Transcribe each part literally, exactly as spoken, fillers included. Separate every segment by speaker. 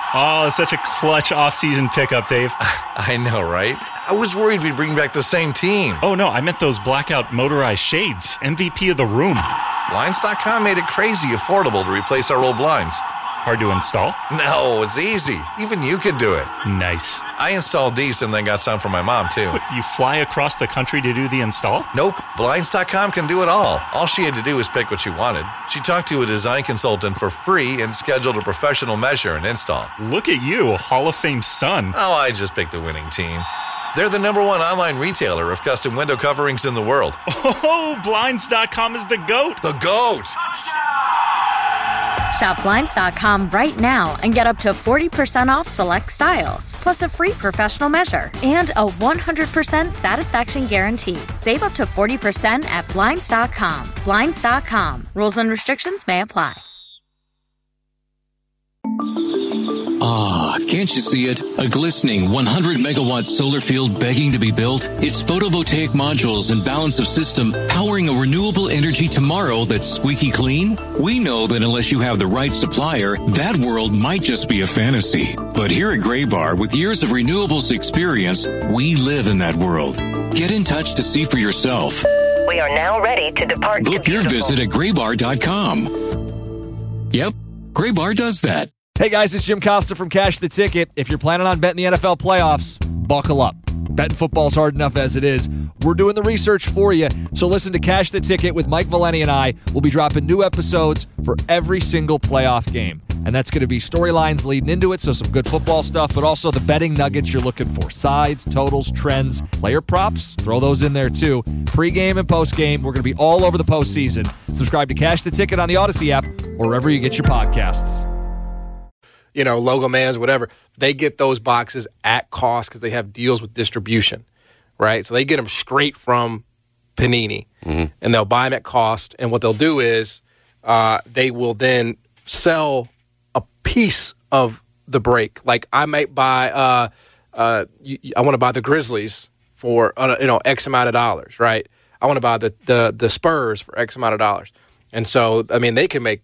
Speaker 1: Oh, it's such a clutch off-season pickup, Dave.
Speaker 2: I know, right? I was worried we'd bring back the same team.
Speaker 1: Oh, no, I meant those blackout motorized shades. M V P of the room.
Speaker 2: Blinds dot com made it crazy affordable to replace our old blinds.
Speaker 1: Hard to install?
Speaker 2: No, it's easy. Even you could do it.
Speaker 1: Nice.
Speaker 2: I installed these and then got some for my mom, too.
Speaker 1: What, you fly across the country to do the install?
Speaker 2: Nope. Blinds dot com can do it all. All she had to do was pick what she wanted. She talked to a design consultant for free and scheduled a professional measure and install.
Speaker 1: Look at you, Hall of Fame son.
Speaker 2: Oh, I just picked the winning team. They're the number one online retailer of custom window coverings in the world.
Speaker 1: Oh, Blinds dot com is the GOAT.
Speaker 2: The GOAT!
Speaker 3: Shop Blinds dot com right now and get up to forty percent off select styles, plus a free professional measure and a one hundred percent satisfaction guarantee. Save up to forty percent at Blinds dot com. Blinds dot com. Rules and restrictions may apply.
Speaker 4: Ah, can't you see it? A glistening one hundred megawatt solar field begging to be built? It's photovoltaic modules and balance of system powering a renewable energy tomorrow that's squeaky clean? We know that unless you have the right supplier, that world might just be a fantasy. But here at Graybar, with years of renewables experience, we live in that world. Get in touch to see for yourself.
Speaker 5: We are now ready to depart.
Speaker 4: Book your visit at graybar dot com. Yep, Graybar does that.
Speaker 6: Hey guys, it's Jim Costa from Cash the Ticket. If you're planning on betting the N F L playoffs, buckle up. Betting football's hard enough as it is. We're doing the research for you. So listen to Cash the Ticket with Mike Valeni and I. We'll be dropping new episodes for every single playoff game. And that's going to be storylines leading into it, so some good football stuff, but also the betting nuggets you're looking for. Sides, totals, trends, player props, throw those in there too. Pre-game and post-game, we're going to be all over the postseason. Subscribe to Cash the Ticket on the Odyssey app or wherever you get your podcasts.
Speaker 7: You know, Logo Mans, whatever, they get those boxes at cost because they have deals with distribution, right? So they get them straight from Panini, mm-hmm. and they'll buy them at cost. And what they'll do is uh, they will then sell a piece of the break. Like I might buy, uh, uh, you, I want to buy the Grizzlies for uh, you know X amount of dollars, right? I want to buy the, the the Spurs for X amount of dollars, and so I mean they can make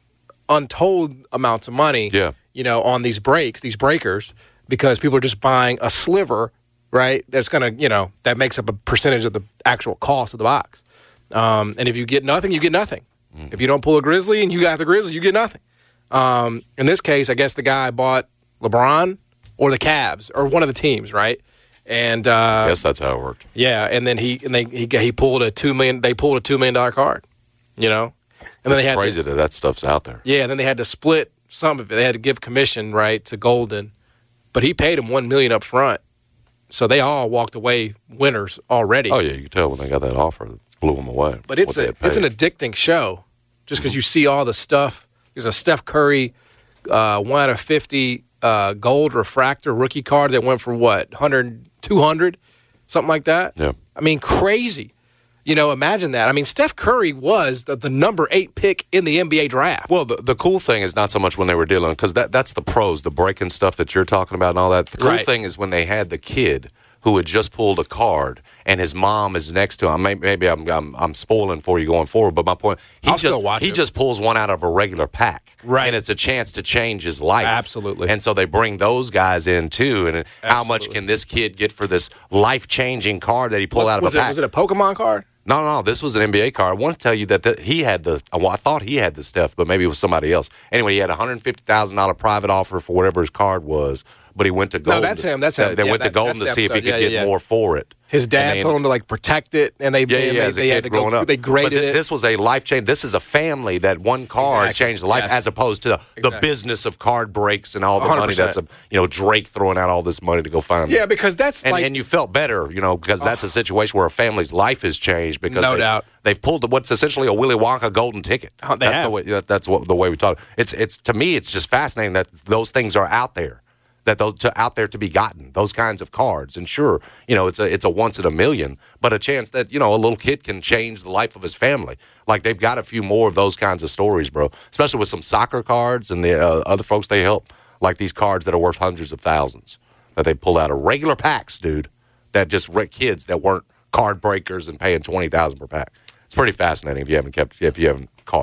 Speaker 7: untold amounts of money.
Speaker 8: Yeah.
Speaker 7: You know, on these breaks, these breakers, because people are just buying a sliver, right? That's going to, you know, that makes up a percentage of the actual cost of the box. Um, and if you get nothing, you get nothing. Mm-hmm. If you don't pull a Grizzly and you got the Grizzly, you get nothing. Um, in this case, I guess the guy bought LeBron or the Cavs or one of the teams, right? And uh,
Speaker 8: I guess that's how it worked.
Speaker 7: Yeah, and then he and they he, he pulled a two million. They pulled a two million dollar card, you know. And
Speaker 8: it's
Speaker 7: then they had
Speaker 8: crazy
Speaker 7: to,
Speaker 8: that that stuff's out there.
Speaker 7: Yeah, and then they had to split some of it. They had to give commission, right, to Golden, but he paid him one million up front, so they all walked away winners already.
Speaker 8: Oh yeah, you could tell when they got that offer, it blew them away.
Speaker 7: But it's a it's an addicting show, just because you see all the stuff. There's a Steph Curry uh, one out of fifty uh, gold refractor rookie card that went for what one hundred, two hundred, something like that.
Speaker 8: Yeah,
Speaker 7: I mean crazy. You know, imagine that. I mean, Steph Curry was the, the number eight pick in the N B A draft.
Speaker 8: Well, the, the cool thing is not so much when they were dealing, because that, that's the pros, the breaking stuff that you're talking about and all that. The cool
Speaker 7: right.
Speaker 8: thing is when they had the kid who had just pulled a card and his mom is next to him. Maybe, maybe I'm, I'm I'm spoiling for you going forward, but my point, he
Speaker 7: I'll
Speaker 8: just
Speaker 7: still watch
Speaker 8: he
Speaker 7: it.
Speaker 8: just pulls one out of a regular pack,
Speaker 7: right?
Speaker 8: And it's a chance to change his life,
Speaker 7: absolutely.
Speaker 8: And so they bring those guys in too. And absolutely. How much can this kid get for this life changing card that he pulled
Speaker 7: what,
Speaker 8: out of
Speaker 7: was
Speaker 8: a
Speaker 7: it,
Speaker 8: pack?
Speaker 7: Was it a Pokemon card?
Speaker 8: No, no, this was an N B A card. I want to tell you that the, he had the, well, I thought he had the stuff, but maybe it was somebody else. Anyway, he had a one hundred fifty thousand dollars private offer for whatever his card was, but he went to Golden.
Speaker 7: No, that's him. That's him.
Speaker 8: They
Speaker 7: yeah,
Speaker 8: went
Speaker 7: that,
Speaker 8: to Golden to see if he could
Speaker 7: yeah,
Speaker 8: get
Speaker 7: yeah, yeah.
Speaker 8: more for it.
Speaker 7: His dad
Speaker 8: they,
Speaker 7: told him to like protect it, and they
Speaker 8: yeah, yeah,
Speaker 7: they,
Speaker 8: as a
Speaker 7: they
Speaker 8: kid
Speaker 7: had to
Speaker 8: growing
Speaker 7: go.
Speaker 8: up.
Speaker 7: They graded
Speaker 8: but th-
Speaker 7: it.
Speaker 8: This was a life change. This is a family that one card
Speaker 7: exactly.
Speaker 8: changed the life,
Speaker 7: yes.
Speaker 8: as opposed to the,
Speaker 7: exactly.
Speaker 8: the business of card breaks and all the
Speaker 7: one hundred
Speaker 8: money
Speaker 7: percent.
Speaker 8: that's a, you know Drake throwing out all this money to go find.
Speaker 7: Yeah,
Speaker 8: them.
Speaker 7: because that's
Speaker 8: and,
Speaker 7: like,
Speaker 8: and you felt better, you know, because that's a situation where a family's life has changed because
Speaker 7: no
Speaker 8: they,
Speaker 7: doubt
Speaker 8: they've pulled what's essentially a Willy Wonka golden ticket.
Speaker 7: Oh, they
Speaker 8: that's
Speaker 7: have.
Speaker 8: the way. That, that's what the way we talk. It's it's to me, it's just fascinating that those things are out there. That those to, out there to be gotten, those kinds of cards, and sure, you know, it's a it's a once in a million, but a chance that you know a little kid can change the life of his family. Like they've got a few more of those kinds of stories, bro. Especially with some soccer cards and the uh, other folks they help, like these cards that are worth hundreds of thousands that they pull out of regular packs, dude. That just re- kids that weren't card breakers and paying twenty thousand per pack. It's pretty fascinating if you haven't kept if you haven't caught it.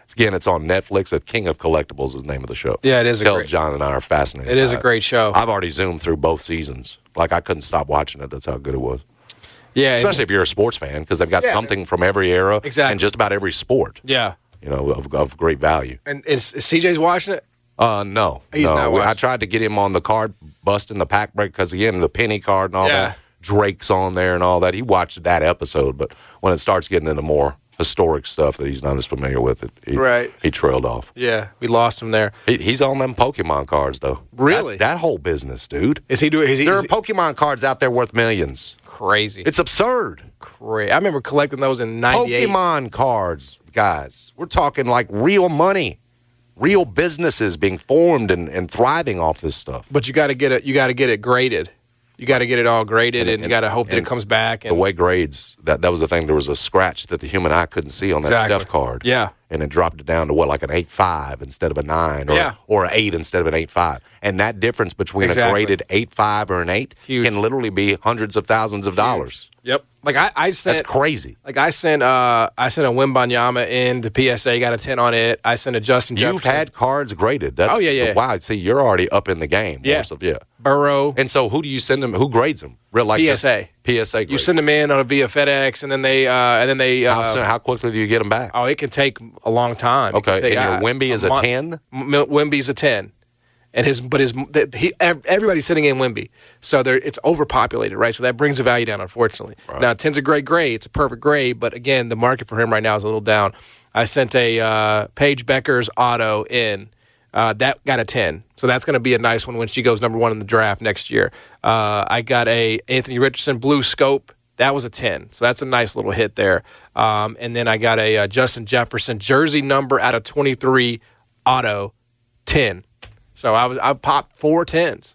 Speaker 8: Again, it's on Netflix. The King of Collectibles is the name of the show.
Speaker 7: Yeah, it is a
Speaker 8: Tell
Speaker 7: great-
Speaker 8: John and I are fascinated.
Speaker 7: It is
Speaker 8: by
Speaker 7: a great show.
Speaker 8: I've already zoomed through both seasons. Like, I couldn't stop watching it. That's how good it was.
Speaker 7: Yeah,
Speaker 8: Especially if you're a sports fan, because they've got
Speaker 7: Yeah.
Speaker 8: something from every era
Speaker 7: Exactly.
Speaker 8: and just about every sport,
Speaker 7: yeah.
Speaker 8: you know, of, of great value.
Speaker 7: And is, is C J's watching it?
Speaker 8: Uh, no.
Speaker 7: He's
Speaker 8: no.
Speaker 7: not
Speaker 8: We- I
Speaker 7: watching.
Speaker 8: tried to get him on the card, busting the pack break, because, again, the penny card and all
Speaker 7: Yeah.
Speaker 8: that. Drake's on there and all that. He watched that episode, but when it starts getting into more historic stuff that he's not as familiar with, it he,
Speaker 7: Right.
Speaker 8: he trailed off.
Speaker 7: Yeah, we lost him there.
Speaker 8: He, he's on them Pokemon cards, though.
Speaker 7: Really?
Speaker 8: That, that whole business, dude.
Speaker 7: Is he doing? Is he,
Speaker 8: There
Speaker 7: is
Speaker 8: are
Speaker 7: he
Speaker 8: Pokemon cards out there worth millions.
Speaker 7: crazy?
Speaker 8: It's absurd.
Speaker 7: Crazy. I remember collecting those in ninety-eight.
Speaker 8: Pokemon cards, guys. We're talking like real money, real businesses being formed and, and thriving off this stuff.
Speaker 7: But you got to get it. You got to get it graded. You got to get it all graded, and,
Speaker 8: And-
Speaker 7: you got to hope that
Speaker 8: and
Speaker 7: it comes back. And
Speaker 8: The way grades, that, that was the thing. There was a scratch that the human eye couldn't see on that
Speaker 7: Exactly.
Speaker 8: Steph card.
Speaker 7: Yeah.
Speaker 8: And it dropped it down to what, like an eight five instead of a nine, or,
Speaker 7: Yeah.
Speaker 8: or an eight instead of an eight five. And that difference between
Speaker 7: Exactly.
Speaker 8: a graded eight five or an eight
Speaker 7: Huge.
Speaker 8: can literally be hundreds of thousands of dollars.
Speaker 7: Yep. Like I, I sent.
Speaker 8: That's crazy.
Speaker 7: Like I sent. Uh, I sent a Wembanyama in to P S A. Got a ten on it. I sent a Justin
Speaker 8: You've
Speaker 7: Jefferson.
Speaker 8: had cards graded. That's
Speaker 7: Oh, yeah, yeah.
Speaker 8: Wow. See, you're already up in the game.
Speaker 7: Yeah.
Speaker 8: More so- yeah.
Speaker 7: Burrow.
Speaker 8: And so, who do you send them? Who grades them? Real like
Speaker 7: P S A.
Speaker 8: just P S A.
Speaker 7: You
Speaker 8: grades.
Speaker 7: send them in on a via FedEx, and then they. Uh, and then they. Uh,
Speaker 8: How, soon, how quickly do you get them back?
Speaker 7: oh, it can take a long time. It can
Speaker 8: Okay,
Speaker 7: take,
Speaker 8: and your
Speaker 7: uh,
Speaker 8: Wemby is a
Speaker 7: month.
Speaker 8: ten?
Speaker 7: M- Wemby's a ten, and his but his the- he ev- everybody's sitting in Wemby, so there it's overpopulated, right? So that brings the value down, unfortunately.
Speaker 8: Right.
Speaker 7: Now, ten's a great grade; it's a perfect grade, but again, the market for him right now is a little down. I sent a uh, Paige Becker's auto in. Uh, that got a ten, so that's going to be a nice one when she goes number one in the draft next year. Uh, I got a Anthony Richardson blue scope. That was a ten, so that's a nice little hit there. Um, and then I got a uh, Justin Jefferson jersey number out of twenty-three auto ten. So I was I popped four tens.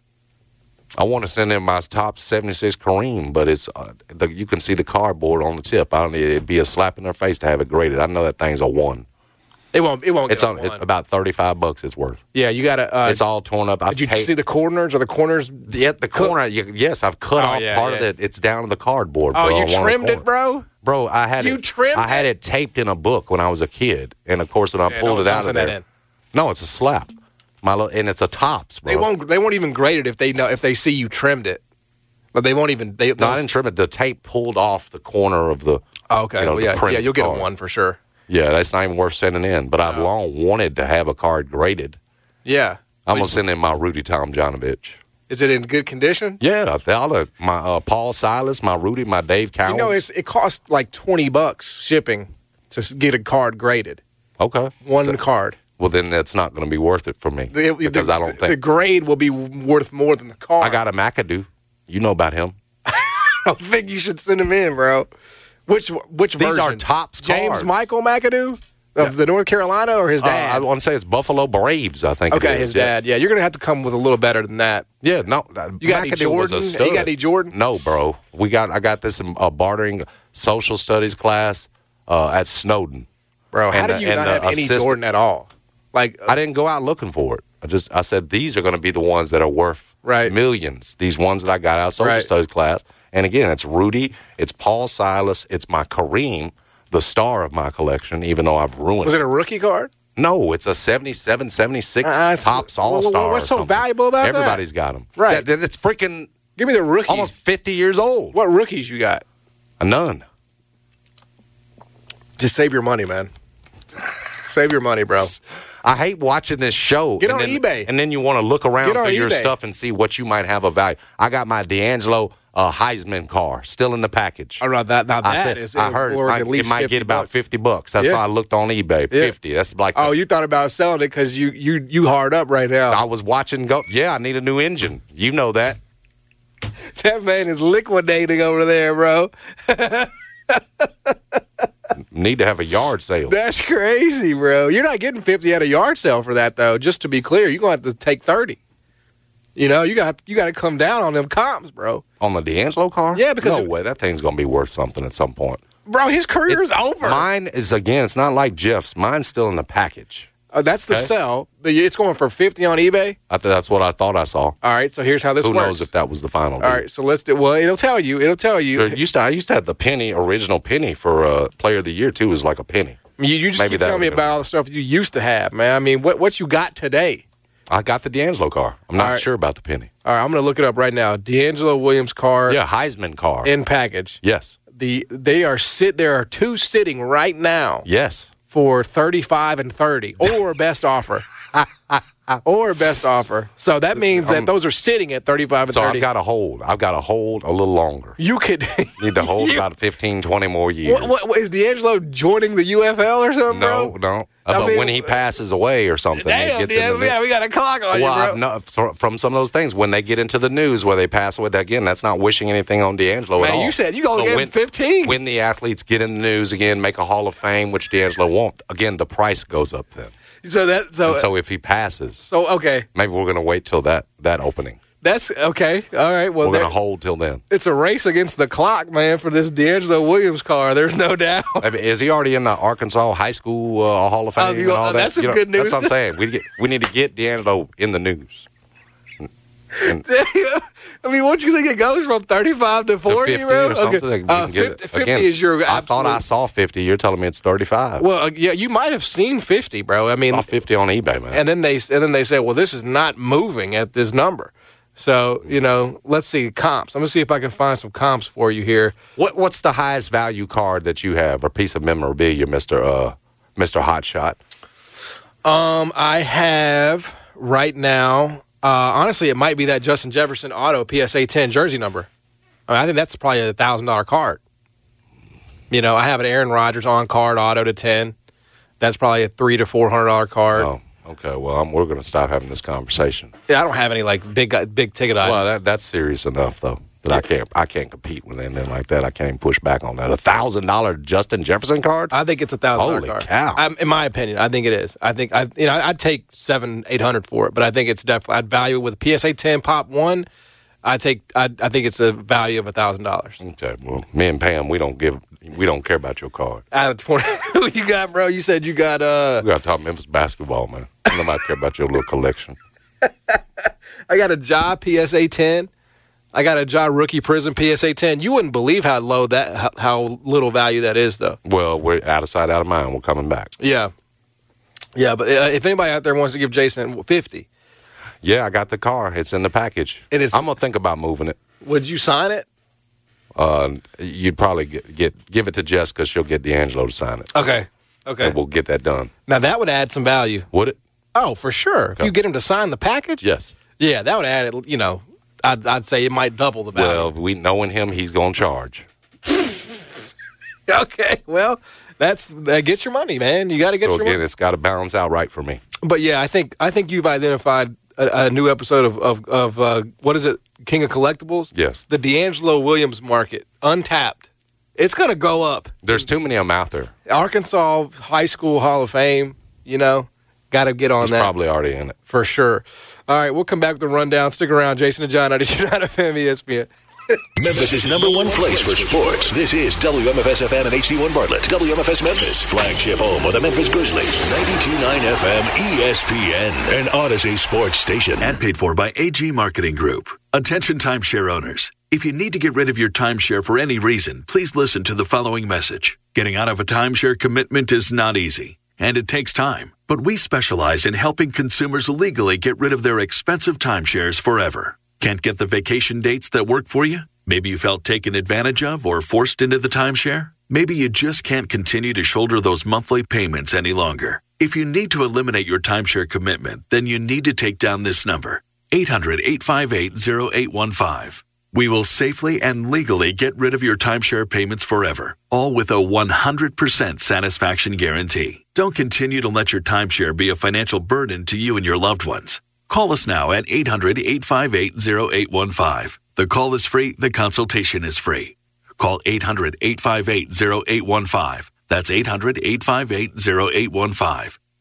Speaker 8: I want to send in my top seventy-six Kareem, but it's uh, the, you can see the cardboard on the tip. I don't. It'd be a slap in their face to have it graded. I know that thing's a one.
Speaker 7: It won't. It won't.
Speaker 8: It's
Speaker 7: get a
Speaker 8: on
Speaker 7: one.
Speaker 8: it's about thirty-five bucks. It's worth.
Speaker 7: Yeah, you got to. Uh,
Speaker 8: It's all torn up. I've
Speaker 7: did you
Speaker 8: taped,
Speaker 7: see the corners or the corners?
Speaker 8: Yeah, the corner. You, yes, I've cut
Speaker 7: Oh,
Speaker 8: off
Speaker 7: yeah,
Speaker 8: part
Speaker 7: yeah.
Speaker 8: of it. It's down to the cardboard.
Speaker 7: Oh,
Speaker 8: bro,
Speaker 7: you
Speaker 8: on one of the
Speaker 7: trimmed it,
Speaker 8: corners.
Speaker 7: bro.
Speaker 8: Bro, I had
Speaker 7: You
Speaker 8: it.
Speaker 7: trimmed
Speaker 8: I had
Speaker 7: it?
Speaker 8: it taped in a book when I was a kid, and of course, when I
Speaker 7: Yeah,
Speaker 8: pulled
Speaker 7: don't-
Speaker 8: it
Speaker 7: don't
Speaker 8: out of
Speaker 7: send that
Speaker 8: there,
Speaker 7: in.
Speaker 8: no, it's a slap. My little, and it's a tops, bro.
Speaker 7: They won't. They won't even grade it if they know if they see you trimmed it. But they won't even. They,
Speaker 8: No, I didn't trim it. The tape pulled off the corner of the.
Speaker 7: Oh, okay.
Speaker 8: you know,
Speaker 7: well,
Speaker 8: the
Speaker 7: yeah,
Speaker 8: printed
Speaker 7: yeah. You'll get
Speaker 8: card.
Speaker 7: a one for sure.
Speaker 8: Yeah, that's not even worth sending in. But I've long wanted to have a card graded.
Speaker 7: Yeah.
Speaker 8: I'm gonna send in my Rudy Tomjanovich.
Speaker 7: Is it in good condition?
Speaker 8: Yeah, all of my uh, Paul Silas, my Rudy, my Dave Cowens.
Speaker 7: You know, it's, it costs like twenty bucks shipping to s- get a card graded.
Speaker 8: okay.
Speaker 7: One
Speaker 8: So-
Speaker 7: card.
Speaker 8: well, then that's not going to be worth it for me
Speaker 7: The,
Speaker 8: because
Speaker 7: the-
Speaker 8: I don't
Speaker 7: the
Speaker 8: think
Speaker 7: grade will be worth more than the card.
Speaker 8: I got a McAdoo. You know about him.
Speaker 7: I don't think you should send him in, bro. Which which
Speaker 8: These
Speaker 7: version?
Speaker 8: are Topps
Speaker 7: James
Speaker 8: cards.
Speaker 7: Michael McAdoo of the North Carolina or his
Speaker 8: Uh,
Speaker 7: dad?
Speaker 8: I want to say it's Buffalo Braves. I think. it
Speaker 7: okay,
Speaker 8: is.
Speaker 7: his
Speaker 8: Yeah.
Speaker 7: dad. Yeah, you're gonna have to come with a little better than that.
Speaker 8: Yeah, no.
Speaker 7: You got any
Speaker 8: McAdoo was a
Speaker 7: Jordan?
Speaker 8: stud.
Speaker 7: You got any Jordan?
Speaker 8: No, bro. We got. I got this in a bartering social studies class uh, at Snowden.
Speaker 7: Bro, how
Speaker 8: And
Speaker 7: do
Speaker 8: the-
Speaker 7: you
Speaker 8: and
Speaker 7: not
Speaker 8: the
Speaker 7: have any
Speaker 8: assistant-
Speaker 7: Jordan at all? Like,
Speaker 8: I didn't go out looking for it. I just I said these are going to be the ones that are worth
Speaker 7: Right.
Speaker 8: millions. These ones that I got out of social
Speaker 7: Right.
Speaker 8: studies class. And again, it's Rudy, it's Paul Silas, it's my Kareem, the star of my collection. Even though I've ruined
Speaker 7: was it a rookie card?
Speaker 8: No, it's a seventy-seven, seventy-six
Speaker 7: Uh, it's-
Speaker 8: Topps
Speaker 7: well,
Speaker 8: All Star.
Speaker 7: what's so valuable about that?
Speaker 8: Everybody's got them.
Speaker 7: Right.
Speaker 8: That, it's freaking
Speaker 7: Give me the rookies.
Speaker 8: almost fifty years old.
Speaker 7: What rookies you got?
Speaker 8: A none.
Speaker 7: Just save your money, man. Save your money, bro.
Speaker 8: I hate watching this show.
Speaker 7: Get
Speaker 8: and
Speaker 7: on
Speaker 8: then,
Speaker 7: eBay.
Speaker 8: And then you want to look around
Speaker 7: Get on
Speaker 8: through your
Speaker 7: eBay.
Speaker 8: stuff and see what you might have of value. I got my D'Angelo uh, Heisman car still in the package.
Speaker 7: I don't know that. Now
Speaker 8: I
Speaker 7: that
Speaker 8: said,
Speaker 7: is,
Speaker 8: I heard
Speaker 7: worth
Speaker 8: I-
Speaker 7: at least
Speaker 8: it might
Speaker 7: fifty
Speaker 8: get about
Speaker 7: bucks.
Speaker 8: fifty bucks. That's
Speaker 7: Yeah.
Speaker 8: why I looked on eBay.
Speaker 7: Yeah.
Speaker 8: Fifty. That's like
Speaker 7: Oh,
Speaker 8: the-
Speaker 7: you thought about selling it because you you you hard up right now.
Speaker 8: I was watching. Go. Yeah, I need a new engine. You know that.
Speaker 7: That man is liquidating over there, bro.
Speaker 8: Need to have a yard sale.
Speaker 7: That's crazy, bro. You're not getting fifty at a yard sale for that, though. Just to be clear, you're gonna have to take thirty. You know, you got you got to come down on them comps, bro.
Speaker 8: On the D'Angelo car?
Speaker 7: Yeah, because
Speaker 8: no
Speaker 7: it-
Speaker 8: way. That thing's gonna be worth something at some point.
Speaker 7: Bro, his career is
Speaker 8: It's-
Speaker 7: over.
Speaker 8: Mine is again. It's not like Jeff's. Mine's still in the package.
Speaker 7: Uh, that's the
Speaker 8: Okay.
Speaker 7: sell. But It's going for fifty on eBay.
Speaker 8: I th- that's what I thought I saw.
Speaker 7: All right, so here's how this
Speaker 8: Who
Speaker 7: works.
Speaker 8: knows if that was the final?
Speaker 7: All
Speaker 8: deal.
Speaker 7: right, so let's do. Well, it'll tell you. It'll tell you.
Speaker 8: There used to, I used to have the penny, original penny for uh, Player of the Year too. Is like a penny.
Speaker 7: You, you just
Speaker 8: Maybe
Speaker 7: keep
Speaker 8: that
Speaker 7: telling me
Speaker 8: would've
Speaker 7: about all the stuff you used to have, man. I mean, what what you got today?
Speaker 8: I got the D'Angelo car. I'm not
Speaker 7: All right.
Speaker 8: sure about the penny.
Speaker 7: All right, I'm going to look it up right now. D'Angelo Williams car
Speaker 8: Yeah, Heisman car.
Speaker 7: in package.
Speaker 8: yes.
Speaker 7: The they are sit. There are two sitting right now
Speaker 8: Yes.
Speaker 7: for thirty-five and thirty, or best offer, or best offer. So that means that
Speaker 8: um,
Speaker 7: those are sitting at thirty-five and
Speaker 8: So
Speaker 7: thirty.
Speaker 8: I've got to hold. I've got to hold a little longer.
Speaker 7: you could
Speaker 8: Need to hold
Speaker 7: you-
Speaker 8: about fifteen, twenty more years.
Speaker 7: What, what, what, is D'Angelo joining the U F L or something,
Speaker 8: no,
Speaker 7: bro?
Speaker 8: no.
Speaker 7: I
Speaker 8: but
Speaker 7: mean,
Speaker 8: when he passes away or something,
Speaker 7: Damn,
Speaker 8: it gets in
Speaker 7: D'Angelo,
Speaker 8: the
Speaker 7: yeah, we got a clock on
Speaker 8: well,
Speaker 7: you,
Speaker 8: I've
Speaker 7: bro.
Speaker 8: no, fr- from some of those things, when they get into the news where they pass away, again, that's not wishing anything on D'Angelo at
Speaker 7: Man,
Speaker 8: all.
Speaker 7: you said you only
Speaker 8: But
Speaker 7: gave
Speaker 8: when,
Speaker 7: him fifteen.
Speaker 8: When the athletes get in the news again, make a Hall of Fame, which D'Angelo won't, again, the price goes up then.
Speaker 7: so that so
Speaker 8: And so if he passes,
Speaker 7: so okay,
Speaker 8: maybe we're going to wait till that, that opening.
Speaker 7: that's okay. All right, well,
Speaker 8: We're going
Speaker 7: there-
Speaker 8: to hold till then.
Speaker 7: it's a race against the clock, man, for this D'Angelo Williams car. There's no doubt.
Speaker 8: I mean, is he already in the Arkansas High School uh, Hall of Fame?
Speaker 7: Oh,
Speaker 8: and
Speaker 7: you-
Speaker 8: all
Speaker 7: uh,
Speaker 8: that?
Speaker 7: that's some
Speaker 8: You know,
Speaker 7: good news.
Speaker 8: That's what I'm saying. We get, we need to get D'Angelo in the news. And
Speaker 7: I mean, what you think it goes from thirty-five to
Speaker 8: to
Speaker 7: forty,
Speaker 8: fifty
Speaker 7: bro?
Speaker 8: or something.
Speaker 7: Okay.
Speaker 8: we
Speaker 7: Uh,
Speaker 8: can get
Speaker 7: fifty,
Speaker 8: it.
Speaker 7: fifty
Speaker 8: Again,
Speaker 7: is your.
Speaker 8: I thought I
Speaker 7: absolute-
Speaker 8: saw fifty. You're telling me it's thirty-five.
Speaker 7: Well, uh, yeah, you might have seen fifty, bro. I mean,
Speaker 8: I saw fifty on eBay, man.
Speaker 7: and then they and then they say, well, this is not moving at this number. So you know, let's see comps. I'm gonna see if I can find some comps for you here.
Speaker 8: what What's the highest value card that you have, or piece of memorabilia, Mister Uh, Mister Hotshot?
Speaker 7: Um, I have right now. Uh, honestly, it might be that Justin Jefferson auto P S A ten jersey number. I, mean, I think that's probably a thousand dollar card. You know, I have an Aaron Rodgers on card auto to ten. That's probably a three to four hundred dollar card.
Speaker 8: Oh, okay. Well, I'm, we're going to stop having this conversation.
Speaker 7: Yeah, I don't have any like big big ticket items.
Speaker 8: Well, that, that's serious enough, though. That I can't, I can't compete with anything like that. I can't even push back on that. A thousand dollar Justin Jefferson card?
Speaker 7: I think it's a thousand dollar
Speaker 8: Holy
Speaker 7: card.
Speaker 8: cow.
Speaker 7: I, in my opinion, I think it is. I think I, you know, I'd take seven, eight hundred for it, but I think it's definitely. I'd value it with a P S A ten Pop One. I take. I, I think it's a value of a thousand dollars.
Speaker 8: Okay. Well, me and Pam, we don't give, we don't care about your card.
Speaker 7: Out of twenty, who you got, bro? You said you got. uh
Speaker 8: We got to talk Memphis basketball, man. Nobody care about your little collection.
Speaker 7: I got a Ja P S A ten. I got a Ja Rookie Prism P S A ten. You wouldn't believe how low that, how, how little value that is, though.
Speaker 8: Well, we're out of sight, out of mind. We're coming back.
Speaker 7: Yeah, yeah. But uh, if anybody out there wants to give Jason fifty,
Speaker 8: Yeah, I got the car. It's in the package.
Speaker 7: It is-
Speaker 8: I'm gonna think about moving it.
Speaker 7: would you sign it?
Speaker 8: Uh, you'd probably get, get give it to Jessica. She'll get D'Angelo to sign it.
Speaker 7: Okay, okay.
Speaker 8: And we'll get that done.
Speaker 7: Now that would add some value.
Speaker 8: Would it?
Speaker 7: Oh, for sure. If
Speaker 8: Okay.
Speaker 7: you get him to sign the package,
Speaker 8: Yes.
Speaker 7: yeah, that would add. You know, I'd, I'd say it might double the value.
Speaker 8: Well, we knowing him, he's gonna charge.
Speaker 7: Okay, well, that's that gets your money, man. You got to get
Speaker 8: So
Speaker 7: your
Speaker 8: again,
Speaker 7: money.
Speaker 8: it's got to balance out right for me.
Speaker 7: But yeah, I think I think you've identified a, a new episode of of, of uh, what is it, King of Collectibles?
Speaker 8: Yes.
Speaker 7: The D'Angelo Williams market, untapped. It's going to go up.
Speaker 8: There's too many of them out there.
Speaker 7: Arkansas High School Hall of Fame. You know, got to get on
Speaker 8: He's
Speaker 7: that
Speaker 8: probably already in it.
Speaker 7: for sure. All right, we'll come back with the rundown. Stick around, Jason and John, ninety-two point nine F M E S P N.
Speaker 9: Memphis' number one place for sports. This is W M F S F M and H D one Bartlett. W M F S Memphis, flagship home of the Memphis Grizzlies. ninety-two point nine F M E S P N, an Odyssey sports station.
Speaker 10: And paid for by A G Marketing Group. Attention timeshare owners. If you need to get rid of your timeshare for any reason, please listen to the following message. Getting out of a timeshare commitment is not easy, and it takes time. But we specialize in helping consumers legally get rid of their expensive timeshares forever. Can't get the vacation dates that work for you? Maybe you felt taken advantage of or forced into the timeshare? Maybe you just can't continue to shoulder those monthly payments any longer. If you need to eliminate your timeshare commitment, then you need to take down this number, eight hundred, eight five eight, zero eight one five. We will safely and legally get rid of your timeshare payments forever, all with a one hundred percent satisfaction guarantee. Don't continue to let your timeshare be a financial burden to you and your loved ones. Call us now at eight hundred, eight five eight, zero eight one five. The call is free. The consultation is free. Call eight hundred, eight five eight, zero eight one five. That's eight hundred, eight five eight, zero eight one five.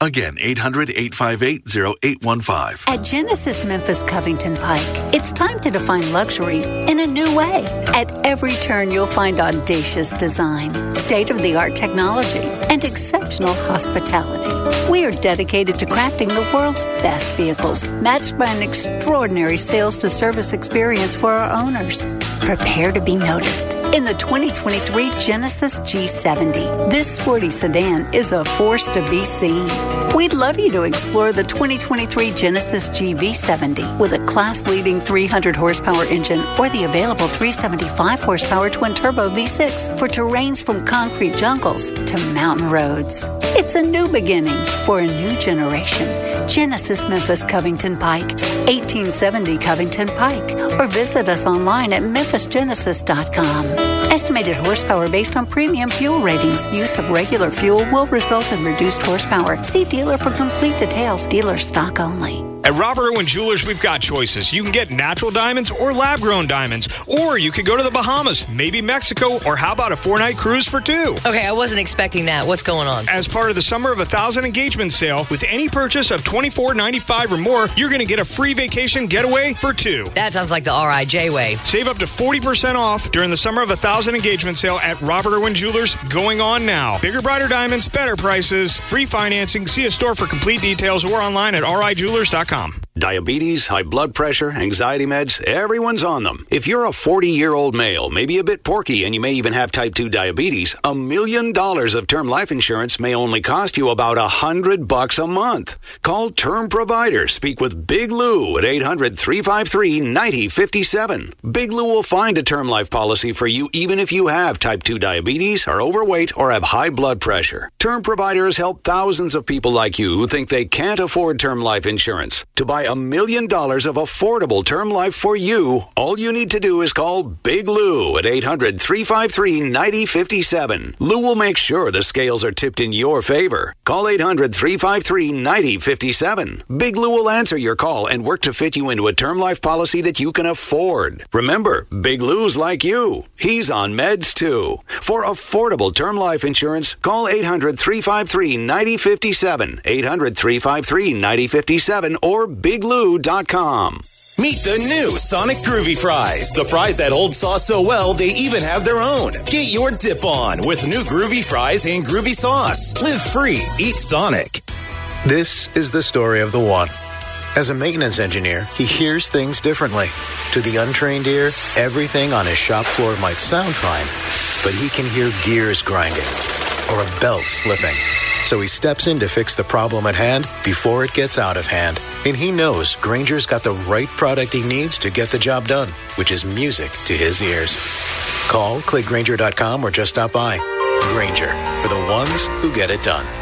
Speaker 10: Again, eight hundred, eight five eight, zero eight one five.
Speaker 11: At Genesis Memphis Covington Pike, it's time to define luxury in a new way. At every turn, you'll find audacious design, state-of-the-art technology, and exceptional hospitality. We are dedicated to crafting the world's best vehicles, matched by an extraordinary sales-to-service experience for our owners. Prepare to be noticed in the twenty twenty-three Genesis G seventy. This sporty sedan is a force to be seen. We'd love you to explore the twenty twenty-three Genesis G V seventy with a class-leading three hundred horsepower engine or the available three seventy-five horsepower twin-turbo V six for terrains from concrete jungles to mountain roads. It's a new beginning for a new generation. Genesis Memphis Covington Pike, eighteen seventy Covington Pike, or visit us online at memphis genesis dot com. Estimated horsepower based on premium fuel ratings. Use of regular fuel will result in reduced horsepower. See dealer for complete details. Dealer stock only.
Speaker 12: At Robert Irwin Jewelers, we've got choices. You can get natural diamonds or lab-grown diamonds, or you could go to the Bahamas, maybe Mexico, or how about a four-night cruise for two?
Speaker 13: Okay, I wasn't expecting that. What's going on?
Speaker 12: As part of the Summer of a Thousand engagement sale, with any purchase of twenty-four ninety-five or more, you're going to get a free vacation getaway for two.
Speaker 13: That sounds like the R I J way.
Speaker 12: Save up to forty percent off during the Summer of a Thousand engagement sale at Robert Irwin Jewelers, going on now. Bigger, brighter diamonds, better prices, free financing. See a store for complete details or online at r i jewelers dot com.
Speaker 14: Diabetes, high blood pressure, anxiety meds, everyone's on them. If you're a forty-year-old male, maybe a bit porky, and you may even have type two diabetes, a million dollars of term life insurance may only cost you about a hundred bucks a month. Call Term Provider. Speak with Big Lou at eight hundred, three five three, nine zero five seven. Big Lou will find a term life policy for you even if you have type two diabetes, are overweight, or have high blood pressure. Term Providers help thousands of people like you who think they can't afford term life insurance. To buy a million dollars of affordable term life for you, all you need to do is call Big Lou at eight hundred, three five three, nine zero five seven. Lou will make sure the scales are tipped in your favor. Call eight hundred, three five three, nine zero five seven. Big Lou will answer your call and work to fit you into a term life policy that you can afford. Remember, Big Lou's like you. He's on meds too. For affordable term life insurance, call eight hundred, three five three, nine zero five seven, eight hundred, three five three, nine zero five seven, or big lou dot com.
Speaker 15: Meet the new Sonic Groovy Fries. The fries that hold sauce so well, they even have their own. Get your dip on with new Groovy Fries and Groovy Sauce. Live free. Eat Sonic.
Speaker 16: This is the story of the one. As a maintenance engineer, he hears things differently. To the untrained ear, everything on his shop floor might sound fine, but he can hear gears grinding or a belt slipping. So he steps in to fix the problem at hand before it gets out of hand. And he knows Grainger's got the right product he needs to get the job done, which is music to his ears. Call, click Grainger dot com, or just stop by. Grainger, for the ones who get it done.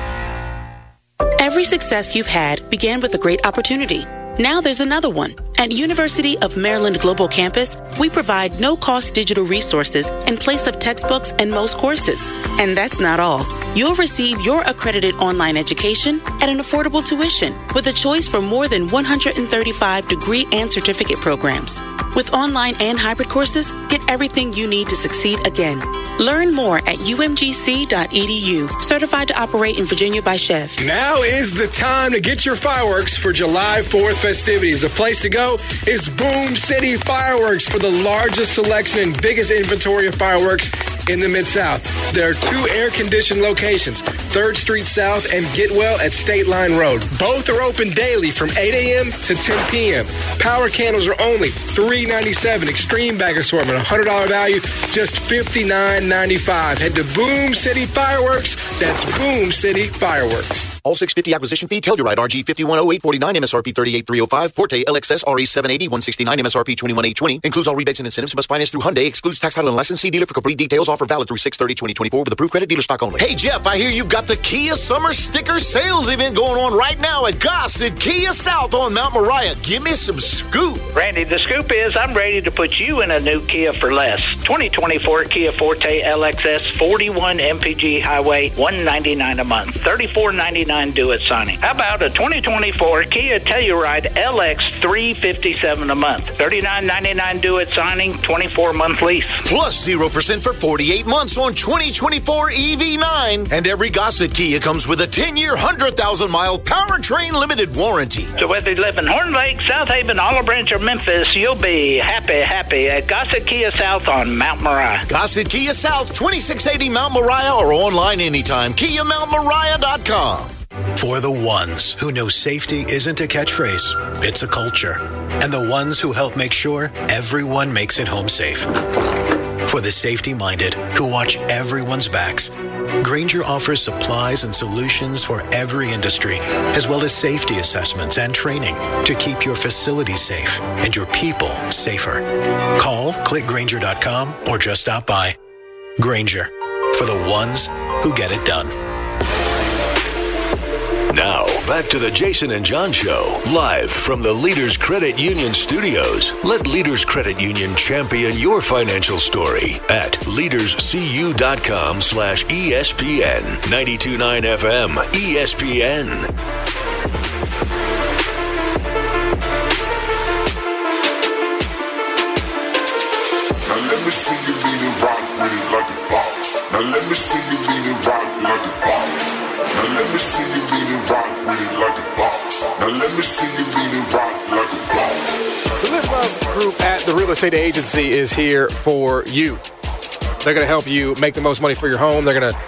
Speaker 17: Every success you've had began with a great opportunity. Now there's another one. At University of Maryland Global Campus, we provide no-cost digital resources in place of textbooks and most courses. And that's not all. You'll receive your accredited online education at an affordable tuition with a choice from more than one hundred thirty-five degree and certificate programs. With online and hybrid courses, get everything you need to succeed again. Learn more at u m g c dot e d u. Certified to operate in Virginia by Chev.
Speaker 18: Now is the time to get your fireworks for July fourth festivities. The place to go is Boom City Fireworks for the largest selection and biggest inventory of fireworks in the Mid-South. There are two air-conditioned locations, third Street South and Getwell at State Line Road. Both are open daily from eight a.m. to ten p.m. Power candles are only three ninety-seven. Extreme bag assortment, one hundred dollars value, just fifty-nine ninety-five. Head to Boom City Fireworks. That's Boom City Fireworks.
Speaker 19: All six fifty acquisition fee, Telluride R G fifty-one oh eight forty-nine, M S R P thirty-eight three oh five, Forte L X S R E seven eighty one sixty-nine, M S R P twenty-one eight twenty. Includes all rebates and incentives. Must finance through Hyundai. Excludes tax, title, and license. See dealer for complete details. Offer valid through six thirty twenty twenty-four with approved credit. Dealer stock only.
Speaker 20: Hey, Jeff, I hear you've got the Kia Summer Sticker Sales event going on right now at Gossett Kia South on Mount Moriah. Give me some scoop.
Speaker 21: Randy, the scoop is I'm ready to put you in a new Kia for less. twenty twenty-four Kia Forte L X S, forty-one M P G Highway, one ninety-nine a month. thirty-four ninety-nine ninety-nine due at signing. How about a twenty twenty-four Kia Telluride L X three fifty-seven a month? thirty-nine ninety-nine due at signing, twenty-four month lease.
Speaker 20: Plus zero percent for forty-eight months on twenty twenty-four E V nine. And every Gossett Kia comes with a ten-year, one hundred thousand mile powertrain limited warranty.
Speaker 21: So whether you live in Horn Lake, South Haven, Olive Branch, or Memphis, you'll be happy, happy at Gossett Kia South on Mount Moriah.
Speaker 20: Gossett Kia South, twenty-six eighty Mount Moriah, or online anytime. Kia Mount Moriah dot com.
Speaker 16: For the ones who know safety isn't a catchphrase, it's a culture. And the ones who help make sure everyone makes it home safe. For the safety-minded who watch everyone's backs, Grainger offers supplies and solutions for every industry, as well as safety assessments and training to keep your facilities safe and your people safer. Call, click Grainger dot com, or just stop by. Grainger, for the ones who get it done.
Speaker 9: Now, back to the Jason and John Show, live from the Leaders Credit Union studios. Let Leaders Credit Union champion your financial story at leaderscu.com slash ESPN. ninety-two point nine F M, E S P N.
Speaker 1: Now let me see you lean and rock with it like a boss. Now let me see you lean and rock like a boss. Now let me see you lean and rock with it like a boss. Now let me see you lean and rock like a boss.
Speaker 7: The Live Love Group at the Real Estate Agency is here for you. They're going to help you make the most money for your home. They're going to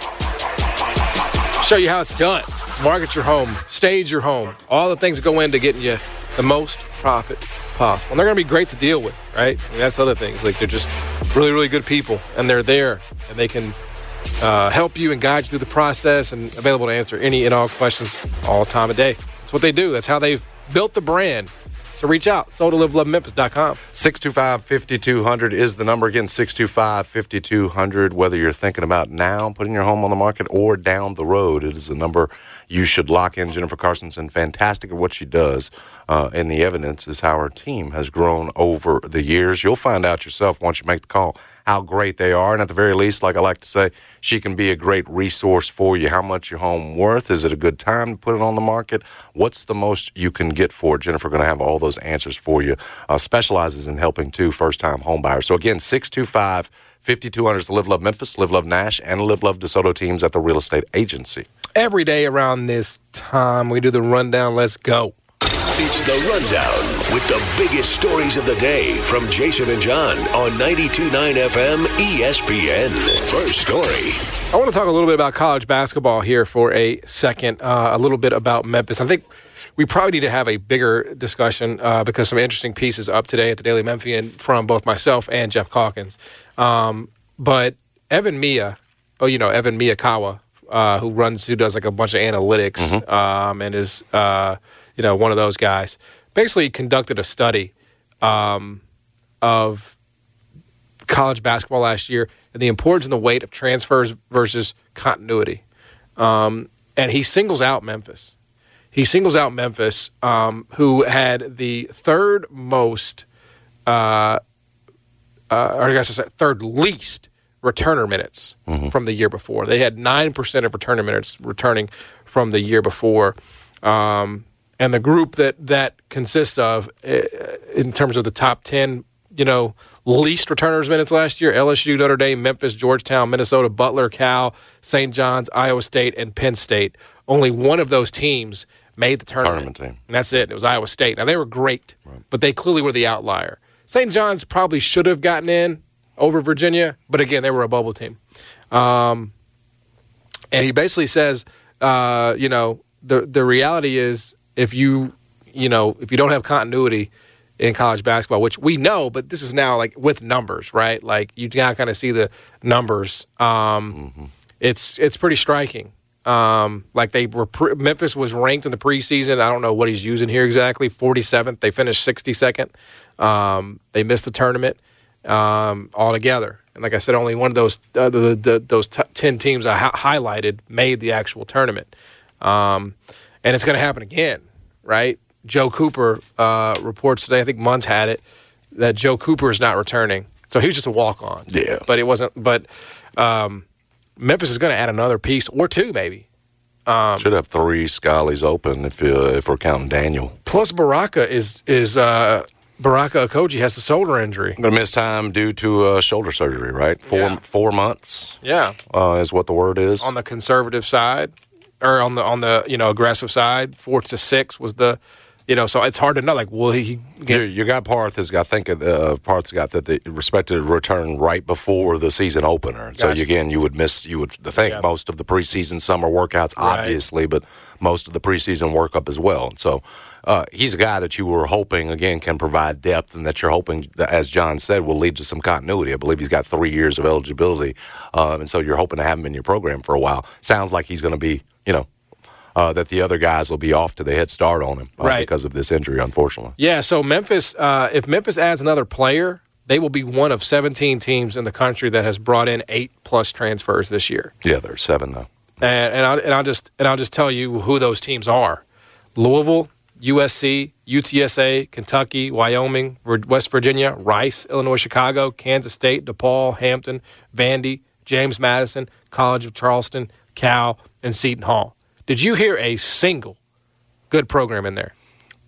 Speaker 7: show you how it's done. Market your home, stage your home, all the things that go into getting you the most profit possible. And they're going to be great to deal with, right? I mean, that's other things. Like, they're just really, really good people, and they're there, and they can uh, help you and guide you through the process, and available to answer any and all questions all time of day. That's what they do. That's how they've built the brand. So reach out. sold to live love memphis dot com.
Speaker 8: six two five, five two zero zero is the number. Again, six two five, five two zero zero. Whether you're thinking about now putting your home on the market or down the road, it is a number you should lock in. Jennifer Carsonson, fantastic at what she does. Uh, and the evidence is how her team has grown over the years. You'll find out yourself once you make the call how great they are. And at the very least, like I like to say, she can be a great resource for you. How much your home worth? Is it a good time to put it on the market? What's the most you can get for it? Jennifer going to have all those answers for you. Uh, specializes in helping, too, first-time home buyers. So, again, six two five, five two zero zero is the Live Love Memphis, Live Love Nash, and Live Love DeSoto teams at the Real Estate Agency.
Speaker 7: Every day around this time, we do the rundown. Let's go.
Speaker 9: It's the Rundown with the biggest stories of the day from Jason and John on ninety-two point nine F M E S P N. First story.
Speaker 7: I want to talk a little bit about college basketball here for a second, uh, a little bit about Memphis. I think we probably need to have a bigger discussion uh, because some interesting pieces up today at the Daily Memphian from both myself and Jeff Calkins. Um, but Evan Mia, oh, you know, Evan Miyakawa, uh, who runs, who does like a bunch of analytics mm-hmm. um, and is, uh, you know, one of those guys, basically conducted a study um, of college basketball last year and the importance and the weight of transfers versus continuity. Um, and he singles out Memphis. He singles out Memphis, um, who had the third most, uh, uh, or I guess I said third least returner minutes mm-hmm. from the year before. They had nine percent of returner minutes returning from the year before. Um, and the group that that consists of, uh, in terms of the top ten, you know, least returners minutes last year, L S U, Notre Dame, Memphis, Georgetown, Minnesota, Butler, Cal, Saint John's, Iowa State, and Penn State. Only one of those teams made the tournament.
Speaker 8: tournament team.
Speaker 7: And that's it. It was Iowa State. Now, they were great, right. but they clearly were the outlier. Saint John's probably should have gotten in over Virginia, but again, they were a bubble team. Um, and he basically says, uh, you know, the the reality is if you, you know, if you don't have continuity in college basketball, which we know, but this is now like with numbers, right? Like you now kind of see the numbers. Um, mm-hmm. It's it's pretty striking. Um, like they were, pre- Memphis was ranked in the preseason. I don't know what he's using here exactly. forty-seventh. They finished sixty-second. Um, they missed the tournament um, altogether. And like I said, only one of those uh, the, the, those t- ten teams I ha- highlighted made the actual tournament. Um, and it's going to happen again, right? Joe Cooper uh, reports today. I think Munz had it that Joe Cooper is not returning. So he was just a walk-on.
Speaker 8: Yeah,
Speaker 7: but it wasn't. But um, Memphis is going to add another piece or two, maybe. Um,
Speaker 8: Should have three Scullies open if uh, if we're counting Daniel.
Speaker 7: Plus, Baraka is is uh, Baraka Okoji has a shoulder injury.
Speaker 8: Going to miss time due to uh, shoulder surgery, right? Four
Speaker 7: Yeah.
Speaker 8: four months.
Speaker 7: Yeah,
Speaker 8: uh, is what the word is
Speaker 7: on the conservative side, or on the on the you know aggressive side. Four to six was the, you know, so it's hard to know. Like, will he get?
Speaker 8: You, you got Parth has got. I think uh, Parth's got that the respected return right before the season opener. And so
Speaker 7: Gotcha.
Speaker 8: you, again, you would miss. You would think
Speaker 7: Yeah.
Speaker 8: most of the preseason summer workouts,
Speaker 7: Right.
Speaker 8: obviously, but most of the preseason workup as well. And so uh, he's a guy that you were hoping again can provide depth, and that you're hoping, that, as John said, will lead to some continuity. I believe he's got three years of eligibility, um, and so you're hoping to have him in your program for a while. Sounds like he's going to be, you know. Uh, that the other guys will be off to the head start on him uh,
Speaker 7: Right.
Speaker 8: because of this injury, unfortunately.
Speaker 7: Yeah, so Memphis, uh, if Memphis adds another player, they will be one of seventeen teams in the country that has brought in eight plus transfers this year.
Speaker 8: Yeah, there's seven now.
Speaker 7: And and, I, and I'll just and I'll just tell you who those teams are: Louisville, U S C, U T S A, Kentucky, Wyoming, West Virginia, Rice, Illinois, Chicago, Kansas State, DePaul, Hampton, Vandy, James Madison, College of Charleston, Cal, and Seton Hall. Did you hear a single good program in there?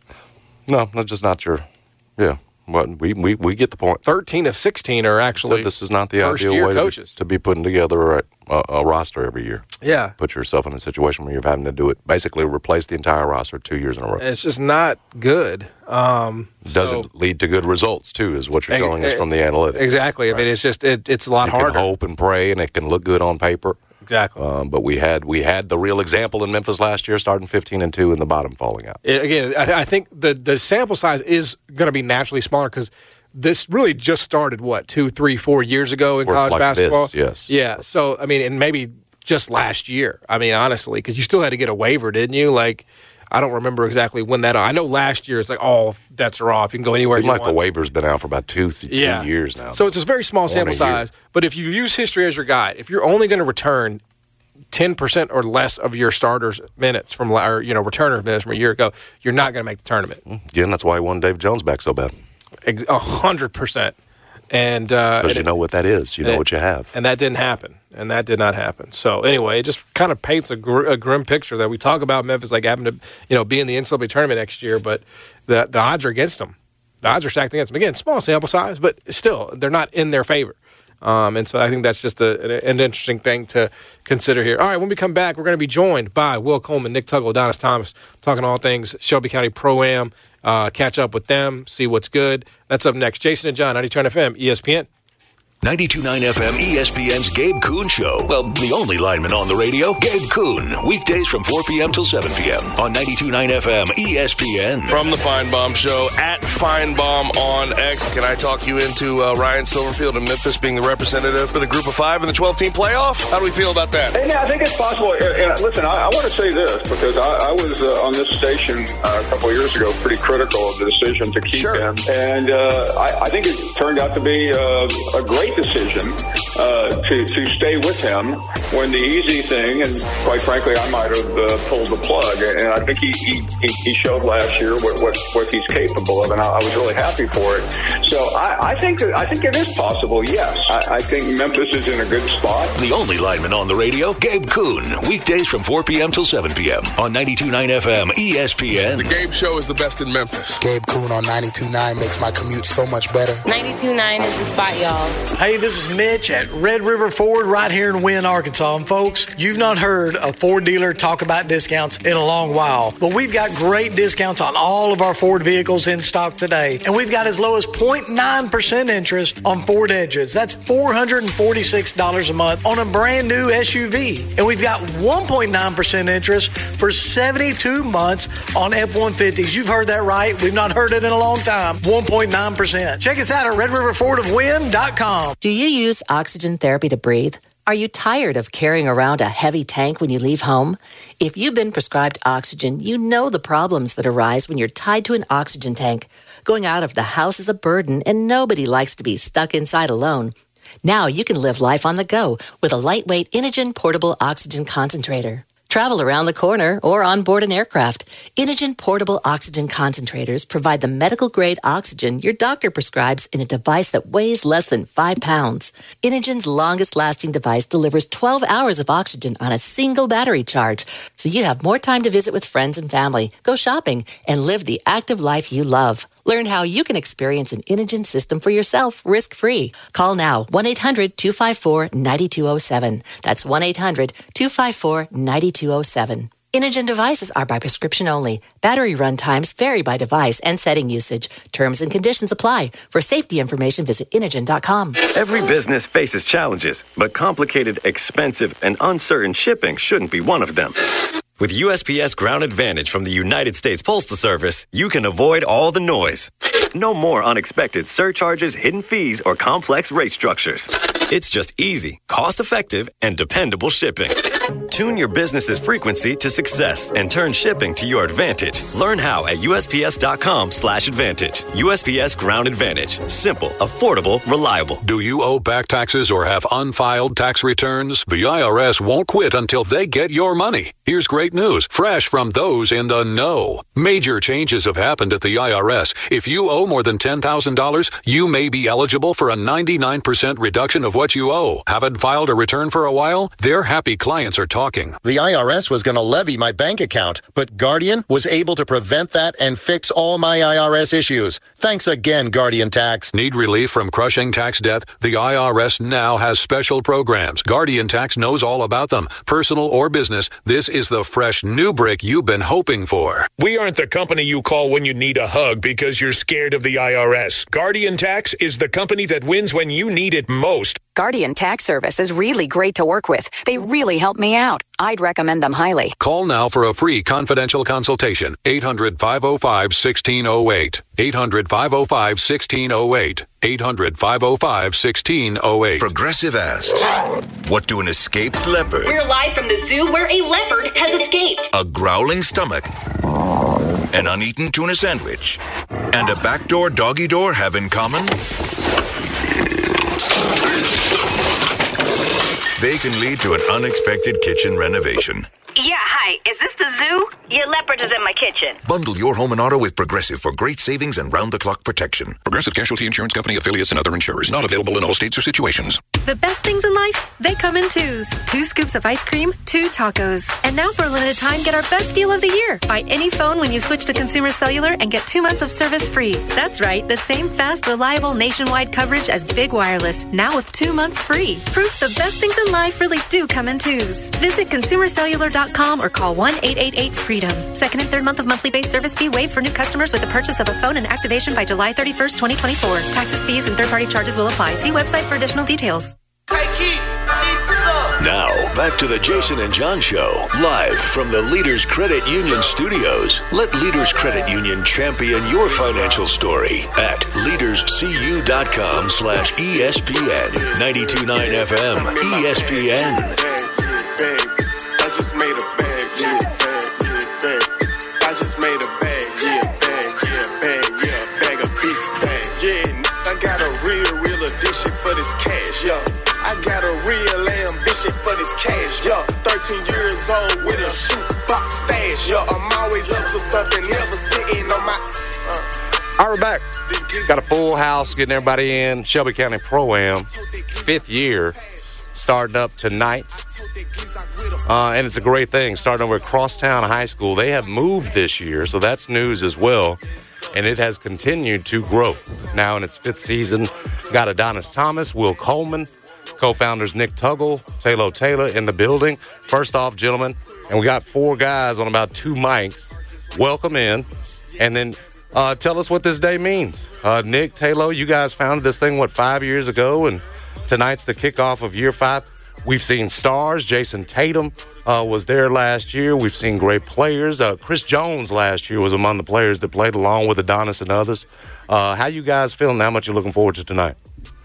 Speaker 8: No, that's just not your. Yeah, but we, we, we get the point.
Speaker 7: Thirteen of sixteen are actually
Speaker 8: Said this is not the
Speaker 7: first
Speaker 8: ideal
Speaker 7: year
Speaker 8: way
Speaker 7: coaches.
Speaker 8: to, to be putting together a, a, a roster every year.
Speaker 7: Yeah.
Speaker 8: Put yourself in a situation where you're having to do it, basically replace the entire roster two years in a row.
Speaker 7: It's just not good. Um,
Speaker 8: Doesn't
Speaker 7: so-
Speaker 8: lead to good results, too, is what you're telling us from the analytics.
Speaker 7: Exactly. I mean, it's just it, it's a lot
Speaker 8: You can
Speaker 7: harder.
Speaker 8: hope and pray, and it can look good on paper.
Speaker 7: Exactly.
Speaker 8: Um, but we had we had the real example in Memphis last year, starting fifteen and two, and the bottom falling out.
Speaker 7: It- again, I, I think the the sample size is going to be naturally smaller because this really just started what two, three, four years ago in
Speaker 8: Where it's
Speaker 7: college
Speaker 8: like
Speaker 7: basketball.
Speaker 8: this, yes.
Speaker 7: Yeah. So I mean, and maybe just last year. I mean, honestly, because you still had to get a waiver, didn't you? Like, I don't remember exactly when that. I know last year it's like all bets are off. You can go anywhere
Speaker 8: Seems
Speaker 7: you
Speaker 8: like
Speaker 7: want.
Speaker 8: the waiver's been out for about two, th-
Speaker 7: Yeah.
Speaker 8: two years now.
Speaker 7: So it's a very small
Speaker 8: More than
Speaker 7: sample
Speaker 8: a year.
Speaker 7: size. But if you use history as your guide, if you're only going to return ten percent or less of your starters' minutes from, la- or you know, returner minutes from a year ago, you're not going to make the tournament.
Speaker 8: Again, that's why he won Dave Jones back so bad.
Speaker 7: Ex- A hundred percent. And uh,
Speaker 8: Because
Speaker 7: and
Speaker 8: you
Speaker 7: it-
Speaker 8: know what that is. You know
Speaker 7: and-
Speaker 8: what you have.
Speaker 7: and that didn't happen. And that did not happen. So anyway, it just kind of paints a, gr- a grim picture that we talk about Memphis like having to, you know, be in the N C double A tournament next year, but the the odds are against them. The odds are stacked against them. Again, small sample size, but still, they're not in their favor. Um, and so I think that's just a, an interesting thing to consider here. All right, when we come back, we're going to be joined by Will Coleman, Nick Tuggle, Adonis Thomas, talking all things Shelby County Pro-Am, uh, catch up with them, see what's good. That's up next. Jason and John, ninety-two point nine F M, E S P N.
Speaker 9: ninety-two point nine F M E S P N's Gabe Kuhn Show. Well, the only lineman on the radio, Gabe Kuhn. Weekdays from four p.m. till seven p.m. on ninety-two point nine F M E S P N.
Speaker 2: From the Feinbaum Show at Feinbaum on X. Can I talk you into uh, Ryan Silverfield and Memphis being the representative for the Group of Five in the twelve-team playoff? How do we feel about that?
Speaker 22: And, yeah, I think it's possible. And, and listen, I, I want to say this because I, I was uh, on this station uh, a couple of years ago pretty critical of the decision to keep
Speaker 2: Sure.
Speaker 22: him. And uh, I, I think it turned out to be uh, a great decision uh, to, to stay with him when the easy thing, and quite frankly, I might have uh, pulled the plug. And I think he, he, he showed last year what, what, what he's capable of, and I, I was really happy for it. So I, I think I think it is possible, yes. I, I think Memphis is in a good spot.
Speaker 9: The only lineman on the radio, Gabe Kuhn. Weekdays from four p.m. till seven p.m. on ninety-two point nine F M E S P N.
Speaker 2: The Gabe Show is the best in Memphis.
Speaker 23: Gabe Kuhn on ninety-two point nine makes my commute so much better.
Speaker 24: ninety-two point nine is the spot, y'all.
Speaker 25: Hey, this is Mitch at Red River Ford right here in Wynn, Arkansas. And folks, you've not heard a Ford dealer talk about discounts in a long while. But we've got great discounts on all of our Ford vehicles in stock today. And we've got as low as zero point nine percent interest on Ford Edges. That's four hundred forty-six dollars a month on a brand new S U V. And we've got one point nine percent interest for seventy-two months on F one fifties. You've heard that right. We've not heard it in a long time. one point nine percent. Check us out at red river ford of wynn dot com.
Speaker 26: Do you use oxygen therapy to breathe? Are you tired of carrying around a heavy tank when you leave home? If you've been prescribed oxygen, you know the problems that arise when you're tied to an oxygen tank. Going out of the house is a burden, and nobody likes to be stuck inside alone. Now you can live life on the go with a lightweight Inogen portable oxygen concentrator. travel around the corner, or on board an aircraft. Inogen portable oxygen concentrators provide the medical-grade oxygen your doctor prescribes in a device that weighs less than five pounds. Inogen's longest-lasting device delivers twelve hours of oxygen on a single battery charge, so you have more time to visit with friends and family, go shopping, and live the active life you love. Learn how you can experience an Inogen system for yourself risk-free. Call now one eight hundred two five four nine two zero seven. That's one eight hundred two five four nine two zero seven. Inogen devices are by prescription only. Battery run times vary by device and setting usage. Terms and conditions apply. For safety information, visit Inogen dot com.
Speaker 3: Every business faces challenges, but complicated, expensive, and uncertain shipping shouldn't be one of them.
Speaker 4: With U S P S Ground Advantage from the United States Postal Service, you can avoid all the noise.
Speaker 3: No more unexpected surcharges, hidden fees, or complex rate structures.
Speaker 4: It's just easy, cost-effective, and dependable shipping. Tune your business's frequency to success and turn shipping to your advantage. Learn how at U S P S dot com slash advantage. U S P S Ground Advantage. Simple, affordable, reliable.
Speaker 5: Do you owe back taxes or have unfiled tax returns? The I R S won't quit until they get your money. Here's great news, fresh from those in the know. Major changes have happened at the I R S. If you owe more than ten thousand dollars, you may be eligible for a ninety-nine percent reduction of what you owe. Haven't filed a return for a while? Their happy clients are talking.
Speaker 6: The I R S was going to levy my bank account, but Guardian was able to prevent that and fix all my I R S issues. Thanks again, Guardian Tax.
Speaker 5: Need relief from crushing tax debt? The I R S now has special programs. Guardian Tax knows all about them. Personal or business, this is the fresh new brick you've been hoping for.
Speaker 10: We aren't the company you call when you need a hug because you're scared of the I R S. Guardian Tax is the company that wins when you need it most.
Speaker 11: Guardian Tax Service is really great to work with. They really help me out. I'd recommend them highly.
Speaker 5: Call now for a free confidential consultation. eight hundred five oh five one six oh eight. eight hundred five oh five one six oh eight. eight hundred five oh five one six oh eight.
Speaker 27: Progressive asks, what do an escaped leopard,
Speaker 28: We're live from the zoo where a leopard has escaped,
Speaker 27: a growling stomach, an uneaten tuna sandwich, and a backdoor doggy door have in common? They can lead to an unexpected kitchen renovation.
Speaker 28: Yeah, hi. Is this the zoo? Your leopard is in my kitchen.
Speaker 27: Bundle your home and auto with Progressive for great savings and round-the-clock protection.
Speaker 29: Progressive Casualty Insurance Company, affiliates, and other insurers. Not available in all states or situations.
Speaker 30: The best things in life, they come in twos. Two scoops of ice cream, two tacos. And now for a limited time, get our best deal of the year. Buy any phone when you switch to Consumer Cellular and get two months of service free. That's right, the same fast, reliable, nationwide coverage as Big Wireless, now with two months free. Proof the best things in life really do come in twos. Visit consumer cellular dot com or call one eight eight eight freedom. Second and third month of monthly base service fee waived for new customers with the purchase of a phone and activation by July thirty-first, twenty twenty-four. Taxes, fees, and third-party charges will apply. See website for additional details.
Speaker 9: Now, back to the Jason and John Show, live from the Leaders Credit Union studios. Let Leaders Credit Union champion your financial story at leaderscu.com slash ESPN. ninety-two point nine F M, E S P N.
Speaker 31: I just made a bag, yeah, bag, yeah, bag. I just made a bag, yeah, bag, yeah, bag, yeah, bag, a big bag. Yeah, I got a real, real addiction for this cash, yeah. I got a real ambition for this cash, yeah. thirteen years old with a shoebox stash, yeah. I'm always up to something, never sitting on my... Uh.
Speaker 8: All right, we're back. Got a full house, getting everybody in. Shelby County Pro-Am, fifth year, starting up tonight. Uh, and it's a great thing, starting over at Crosstown High School. They have moved this year, so that's news as well. And it has continued to grow. Now in its fifth season, got Adonis Thomas, Will Coleman, co-founders Nick Tuggle, Taylor Taylor in the building. First off, gentlemen, and we got four guys on about two mics. Welcome in. And then uh, tell us what this day means. Uh, Nick, Taylor, you guys founded this thing, what, five years ago? And tonight's the kickoff of year five. We've seen stars. Jason Tatum uh, was there last year. We've seen great players. Uh, Chris Jones last year was among the players that played along with Adonis and others. Uh, how you guys feeling? How much you looking forward to tonight?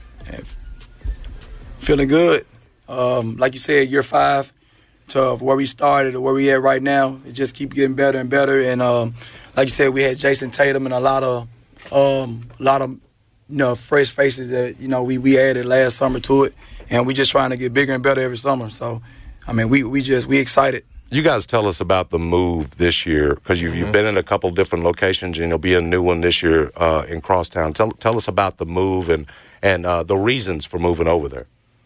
Speaker 32: Feeling good. Um, like you said, year five to where we started or where we at right now, it just keeps getting better and better. And um, like you said, we had Jason Tatum and a lot of, um, a lot of, you know, fresh faces that you know we, we added last summer to it, and we just trying to get bigger and better every summer. So, I mean, we we just we excited.
Speaker 8: You guys tell us about the move this year, because you've, mm-hmm. you've been in a couple different locations, and you'll be a new one this year uh, in Crosstown. Tell tell us about the move and and uh, the reasons for moving over there.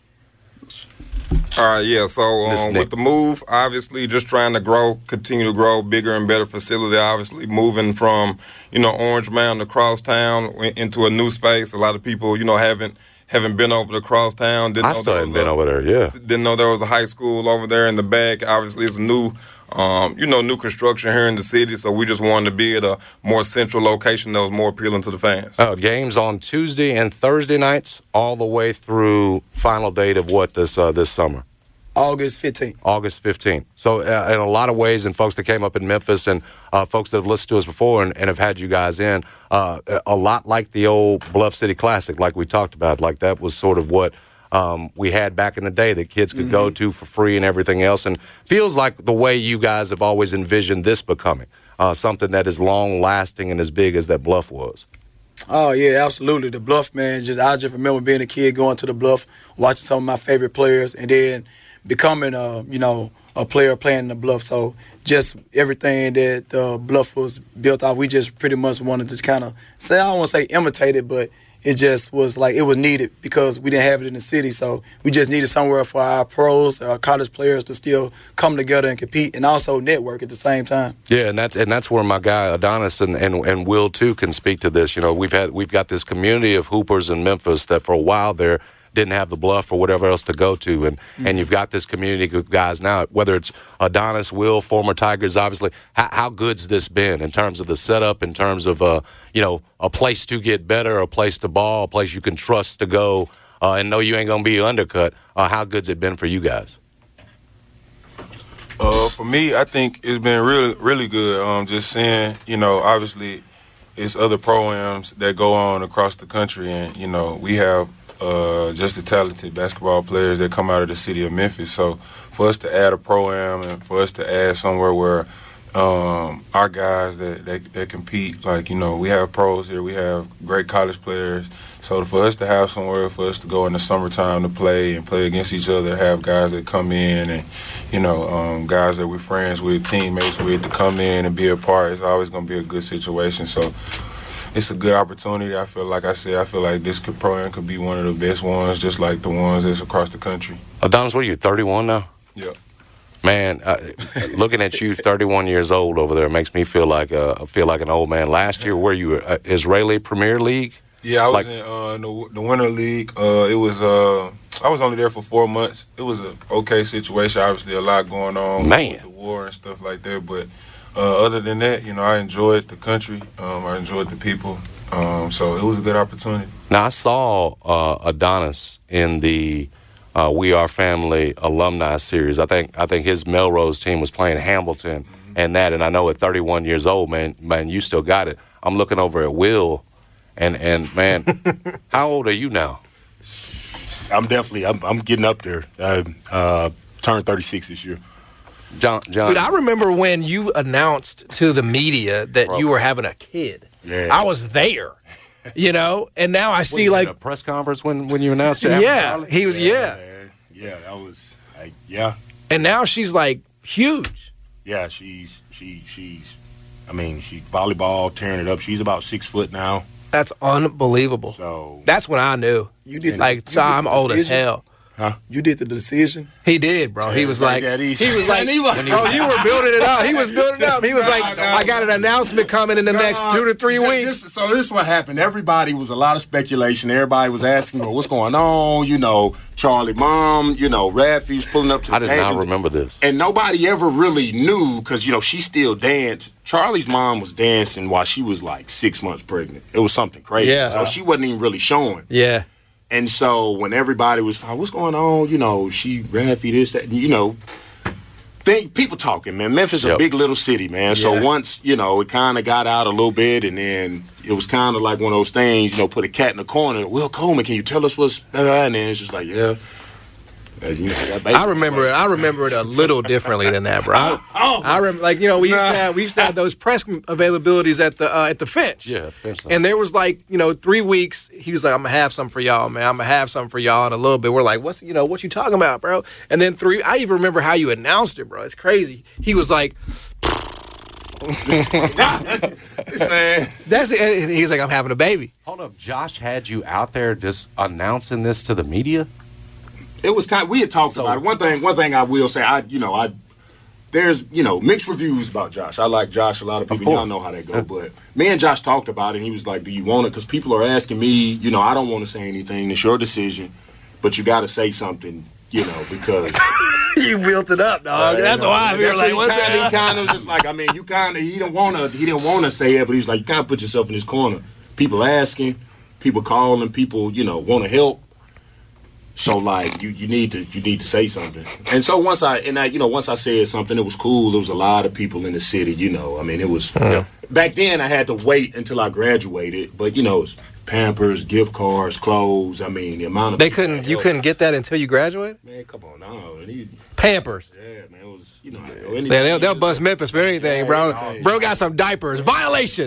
Speaker 1: All right, yeah. So um, with the move, obviously, just trying to grow, continue to grow, bigger and better facility. Obviously, moving from you know Orange Mountain to Crosstown into a new space. A lot of people, you know, haven't. Haven't been over to Crosstown. Didn't
Speaker 8: I
Speaker 1: know
Speaker 8: still
Speaker 1: there
Speaker 8: haven't
Speaker 1: was
Speaker 8: been
Speaker 1: a,
Speaker 8: over there, yeah.
Speaker 1: Didn't know there was a high school over there in the back. Obviously, it's a new, um, you know, new construction here in the city. So we just wanted to be at a more central location that was more appealing to the fans.
Speaker 8: Uh, games on Tuesday and Thursday nights, all the way through final date of what this uh, this summer?
Speaker 32: August fifteenth.
Speaker 8: August fifteenth. So uh, in a lot of ways, and folks that came up in Memphis and uh, folks that have listened to us before and, and have had you guys in, uh, a lot like the old Bluff City Classic, like we talked about. Like that was sort of what um, we had back in the day that kids could mm-hmm. go to for free and everything else. And feels like the way you guys have always envisioned this becoming, uh, something that is long-lasting and as big as that Bluff was.
Speaker 32: Oh, yeah, absolutely. The Bluff, man, just I just remember being a kid going to the Bluff, watching some of my favorite players, and then becoming a, you know, a player playing in the Bluff. So just everything that the Bluff was built off, we just pretty much wanted to kind of say, I don't want to say imitate it, but it just was like it was needed because we didn't have it in the city. So we just needed somewhere for our pros, our college players to still come together and compete and also network at the same time.
Speaker 8: Yeah, and that's and that's where my guy Adonis and, and, and Will too can speak to this. You know, we've had we've got this community of hoopers in Memphis that for a while there didn't have the Bluff or whatever else to go to, and mm-hmm. and you've got this community of guys now, whether it's Adonis, Will, former Tigers, obviously. How, how good's this been in terms of the setup, in terms of uh, you know, a place to get better, a place to ball, a place you can trust to go uh, and know you ain't gonna be undercut? Uh, how good's it been for you guys?
Speaker 7: Uh, for me, I think it's been really, really good. Um, just seeing, you know, obviously, it's other programs that go on across the country, and you know, we have. Uh, just the talented basketball players that come out of the city of Memphis. So for us to add a pro-am and for us to add somewhere where um, our guys that, that, that compete, like, you know, we have pros here, we have great college players. So for us to have somewhere for us to go in the summertime to play and play against each other, have guys that come in and, you know, um, guys that we're friends with, teammates with, to come in and be a part, it's always going to be a good situation. So it's a good opportunity. I feel like I said, I feel like this could program could be one of the best ones, just like the ones that's across the country.
Speaker 8: Adonis, what are you, thirty-one now?
Speaker 7: Yeah.
Speaker 8: Man, uh, looking at you, thirty-one years old over there, makes me feel like uh, feel like an old man. Last year, were you uh, Israeli Premier League?
Speaker 7: Yeah, I was
Speaker 8: like,
Speaker 7: in uh, the, the Winter League. Uh, it was uh, I was only there for four months. It was an okay situation. Obviously, a lot going on
Speaker 8: man.
Speaker 7: with the war and stuff like that, but. Uh, other than that, you know, I enjoyed the country. Um, I enjoyed the people. Um, so it was a good opportunity.
Speaker 8: Now, I saw uh, Adonis in the uh, We Are Family alumni series. I think I think his Melrose team was playing Hamilton mm-hmm. and that. And I know at thirty-one years old, man, man, you still got it. I'm looking over at Will, and, and man, how old are you now?
Speaker 12: I'm definitely, I'm, I'm getting up there. I uh, turned thirty-six this year.
Speaker 8: John, John.
Speaker 13: Dude, I remember when you announced to the media that Bro. you were having a kid.
Speaker 12: Yeah.
Speaker 13: I was there, you know, and now I see
Speaker 8: what,
Speaker 13: like
Speaker 8: a press conference when, when you announced it.
Speaker 13: Yeah, he was. Yeah,
Speaker 12: yeah, yeah, that was like, yeah.
Speaker 13: And now she's like huge.
Speaker 12: Yeah, she's she she's. I mean, she's volleyball tearing it up. She's about six foot now.
Speaker 13: That's unbelievable.
Speaker 12: So
Speaker 13: that's when I knew.
Speaker 32: You did
Speaker 13: like,
Speaker 32: the,
Speaker 13: so
Speaker 32: you
Speaker 13: I'm old as hell.
Speaker 12: Huh?
Speaker 32: You did the decision?
Speaker 13: He did, bro. He was like,
Speaker 12: like
Speaker 13: he was like,
Speaker 12: he was,
Speaker 13: oh, you were building it up. He was building it up. He was like,
Speaker 12: no,
Speaker 13: I got an announcement coming in the
Speaker 12: no,
Speaker 13: next two to three weeks.
Speaker 12: This, so this is what happened. Everybody was a lot of speculation. Everybody was asking, well, what's going on? You know, Charlie mom, you know, Raffy's pulling up to the
Speaker 8: I did
Speaker 12: game.
Speaker 8: not remember this.
Speaker 12: And nobody ever really knew because, you know, she still danced. Charlie's mom was dancing while she was like six months pregnant. It was something crazy.
Speaker 13: Yeah.
Speaker 12: So she wasn't even really showing.
Speaker 13: Yeah.
Speaker 12: And so when everybody was, oh, what's going on? You know, she Raffy this, that, you know, think people talking, man. Memphis is
Speaker 8: yep.
Speaker 12: a big little city, man.
Speaker 13: Yeah.
Speaker 12: So once, you know, it kind of got out a little bit, and then it was kind of like one of those things, you know, put a cat in the corner. Will Coleman, can you tell us what's, and then it's just like, yeah. You know,
Speaker 13: I remember it. I remember it a little differently than that, bro. I,
Speaker 12: oh,
Speaker 13: I remember, like you know, we used to have we used to have those press availabilities at the uh, at the Finch.
Speaker 8: Yeah, Finch.
Speaker 13: And there was like you know three weeks. He was like, "I'm gonna have something for y'all, man. I'm gonna have something for y'all in a little bit." We're like, "What's you know what you talking about, bro?" And then three. I even remember how you announced it, bro. It's crazy. He was like.
Speaker 12: This man.
Speaker 13: That's it. He's like, I'm having a baby.
Speaker 8: Hold up, Josh had you out there just announcing this to the media?
Speaker 12: It was kind of, we had talked
Speaker 8: So-
Speaker 12: about it. One thing, one thing I will say, I, you know, I, there's, you know, mixed reviews about Josh. I like Josh. A lot of people, y'all know how that go. But me and Josh talked about it, and he was like, do you want it? Because people are asking me, you know, I don't want to say anything. It's your decision, but you got to say something, you know, because.
Speaker 13: You built it up, dog.
Speaker 12: Uh,
Speaker 13: that's
Speaker 12: you know,
Speaker 13: why we were
Speaker 12: that's
Speaker 13: like,
Speaker 12: what
Speaker 13: what
Speaker 12: he
Speaker 13: the
Speaker 12: kinda,
Speaker 13: hell?
Speaker 12: he kind of just like, I mean, you kind of, he didn't want to, he didn't want to say it, but he's like, you kind of put yourself in this corner. People asking, people calling, people, you know, want to help. So like, you, you need to, you need to say something. And so once I, and I, you know, once I said something, it was cool. There was a lot of people in the city, you know. I mean, it was
Speaker 13: Yeah.
Speaker 12: back then. I had to wait until I graduated, but you know, it's Pampers, gift cards, clothes. I mean, the amount of
Speaker 13: They
Speaker 12: people
Speaker 13: couldn't.
Speaker 12: that
Speaker 13: You
Speaker 12: helped.
Speaker 13: couldn't get that until you graduated.
Speaker 12: Man, come on, no. And he-
Speaker 13: Pampers.
Speaker 12: Yeah, man, it was, you know,
Speaker 13: Yeah, they'll, they'll bust Memphis for anything, bro. Bro got some diapers. Violation.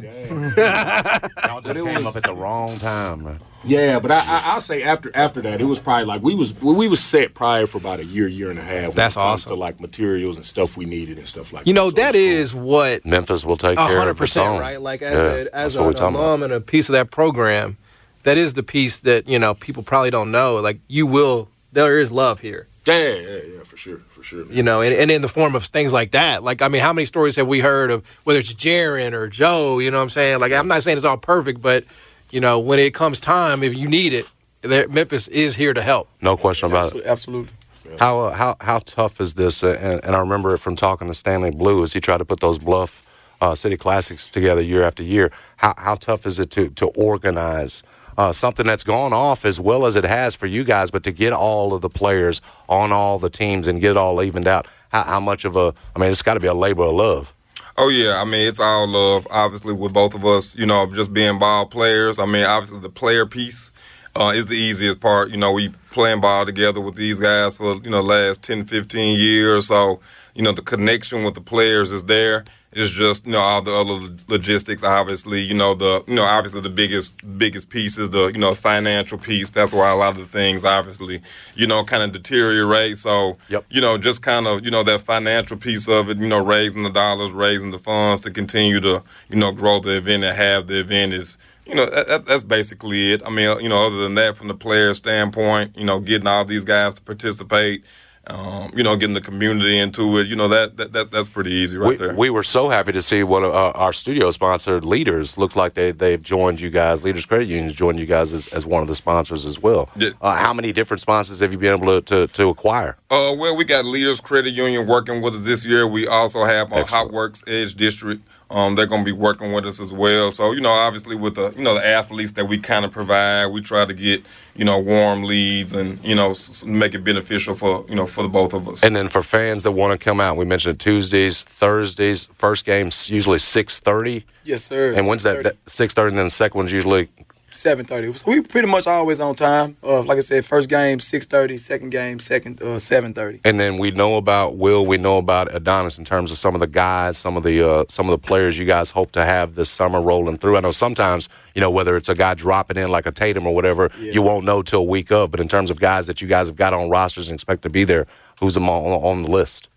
Speaker 8: Y'all just came up at the wrong time, man.
Speaker 12: Yeah, but I, I, I'll say after after that, it was probably like we was we was set prior for about a year, year and a half. when
Speaker 13: That's
Speaker 12: it comes
Speaker 13: awesome.
Speaker 12: To like materials and stuff we needed and stuff like
Speaker 13: You
Speaker 12: that.
Speaker 13: know, that is what
Speaker 8: Memphis will take
Speaker 13: A
Speaker 8: care
Speaker 13: hundred
Speaker 8: of its
Speaker 13: percent,
Speaker 8: own.
Speaker 13: right? Like as
Speaker 8: Yeah,
Speaker 13: a,
Speaker 8: that's
Speaker 13: as
Speaker 8: what we're
Speaker 13: a, a
Speaker 8: talking
Speaker 13: mom and a piece of that program, that is the piece that you know people probably don't know. Like you will, there is love here.
Speaker 12: Yeah, yeah, yeah, for sure, for sure. Man.
Speaker 13: You know, and, and in the form of things like that. Like, I mean, how many stories have we heard of whether it's Jaron or Joe? You know what I'm saying? Like, I'm not saying it's all perfect, but you know, when it comes time, if you need it, there, Memphis is here to help.
Speaker 8: No question about it.
Speaker 32: Absolutely.
Speaker 8: How uh, how how tough is this? Uh, and, and I remember it from talking to Stanley Blue as he tried to put those Bluff uh, City Classics together year after year. How how tough is it to to organize uh, something that's gone off as well as it has for you guys, but to get all of the players on all the teams and get it all evened out? How, how much of a? I mean, it's got to be a labor of love.
Speaker 1: Oh, yeah. I mean, it's all love, obviously, with both of us, you know, just being ball players. I mean, obviously, the player piece uh, is the easiest part. You know, we playing ball together with these guys for, you know, last ten, fifteen years. So, you know, the connection with the players is there. It's just, you know, all the other logistics, obviously. You know, the, you know, obviously the biggest, biggest piece is the, you know, financial piece. That's why a lot of the things, obviously, you know, kind of deteriorate. So,
Speaker 8: yep.
Speaker 1: you know, just kind of, you know, that financial piece of it, you know, raising the dollars, raising the funds to continue to, you know, grow the event and have the event is, you know, that, that's basically it. I mean, you know, other than that, from the player standpoint, you know, getting all these guys to participate, Um, you know, getting the community into it, you know, that, that, that that's pretty easy right
Speaker 8: we,
Speaker 1: there.
Speaker 8: We were so happy to see one of uh, our studio sponsored Leaders. Looks like they, they've joined you guys. Leaders Credit Union has joined you guys as, as one of the sponsors as well.
Speaker 1: Yeah.
Speaker 8: Uh, how many different sponsors have you been able to, to, to acquire?
Speaker 1: Uh, well, we got Leaders Credit Union working with us this year. We also have uh, Hot Works Edge District. Um, they're going to be working with us as well. So, you know, obviously with the, you know, the athletes that we kind of provide, we try to get, you know, warm leads and, you know, s- make it beneficial for, you know, for the both of us.
Speaker 8: And then for fans that want to come out, we mentioned Tuesdays, Thursdays, first game's usually six thirty.
Speaker 32: Yes, sir.
Speaker 8: And when's that? that six thirty, and then the second one's usually
Speaker 32: seven thirty. So we pretty much always on time. Uh, like I said, first game six thirty, second game second uh, seven thirty.
Speaker 8: And then we know about Will, we know about Adonis in terms of some of the guys, some of the uh, some of the players you guys hope to have this summer rolling through. I know sometimes, you know, whether it's a guy dropping in like a Tatum or whatever,
Speaker 32: Yeah.
Speaker 8: you won't know till a week of. But in terms of guys that you guys have got on rosters and expect to be there, who's on, on the list?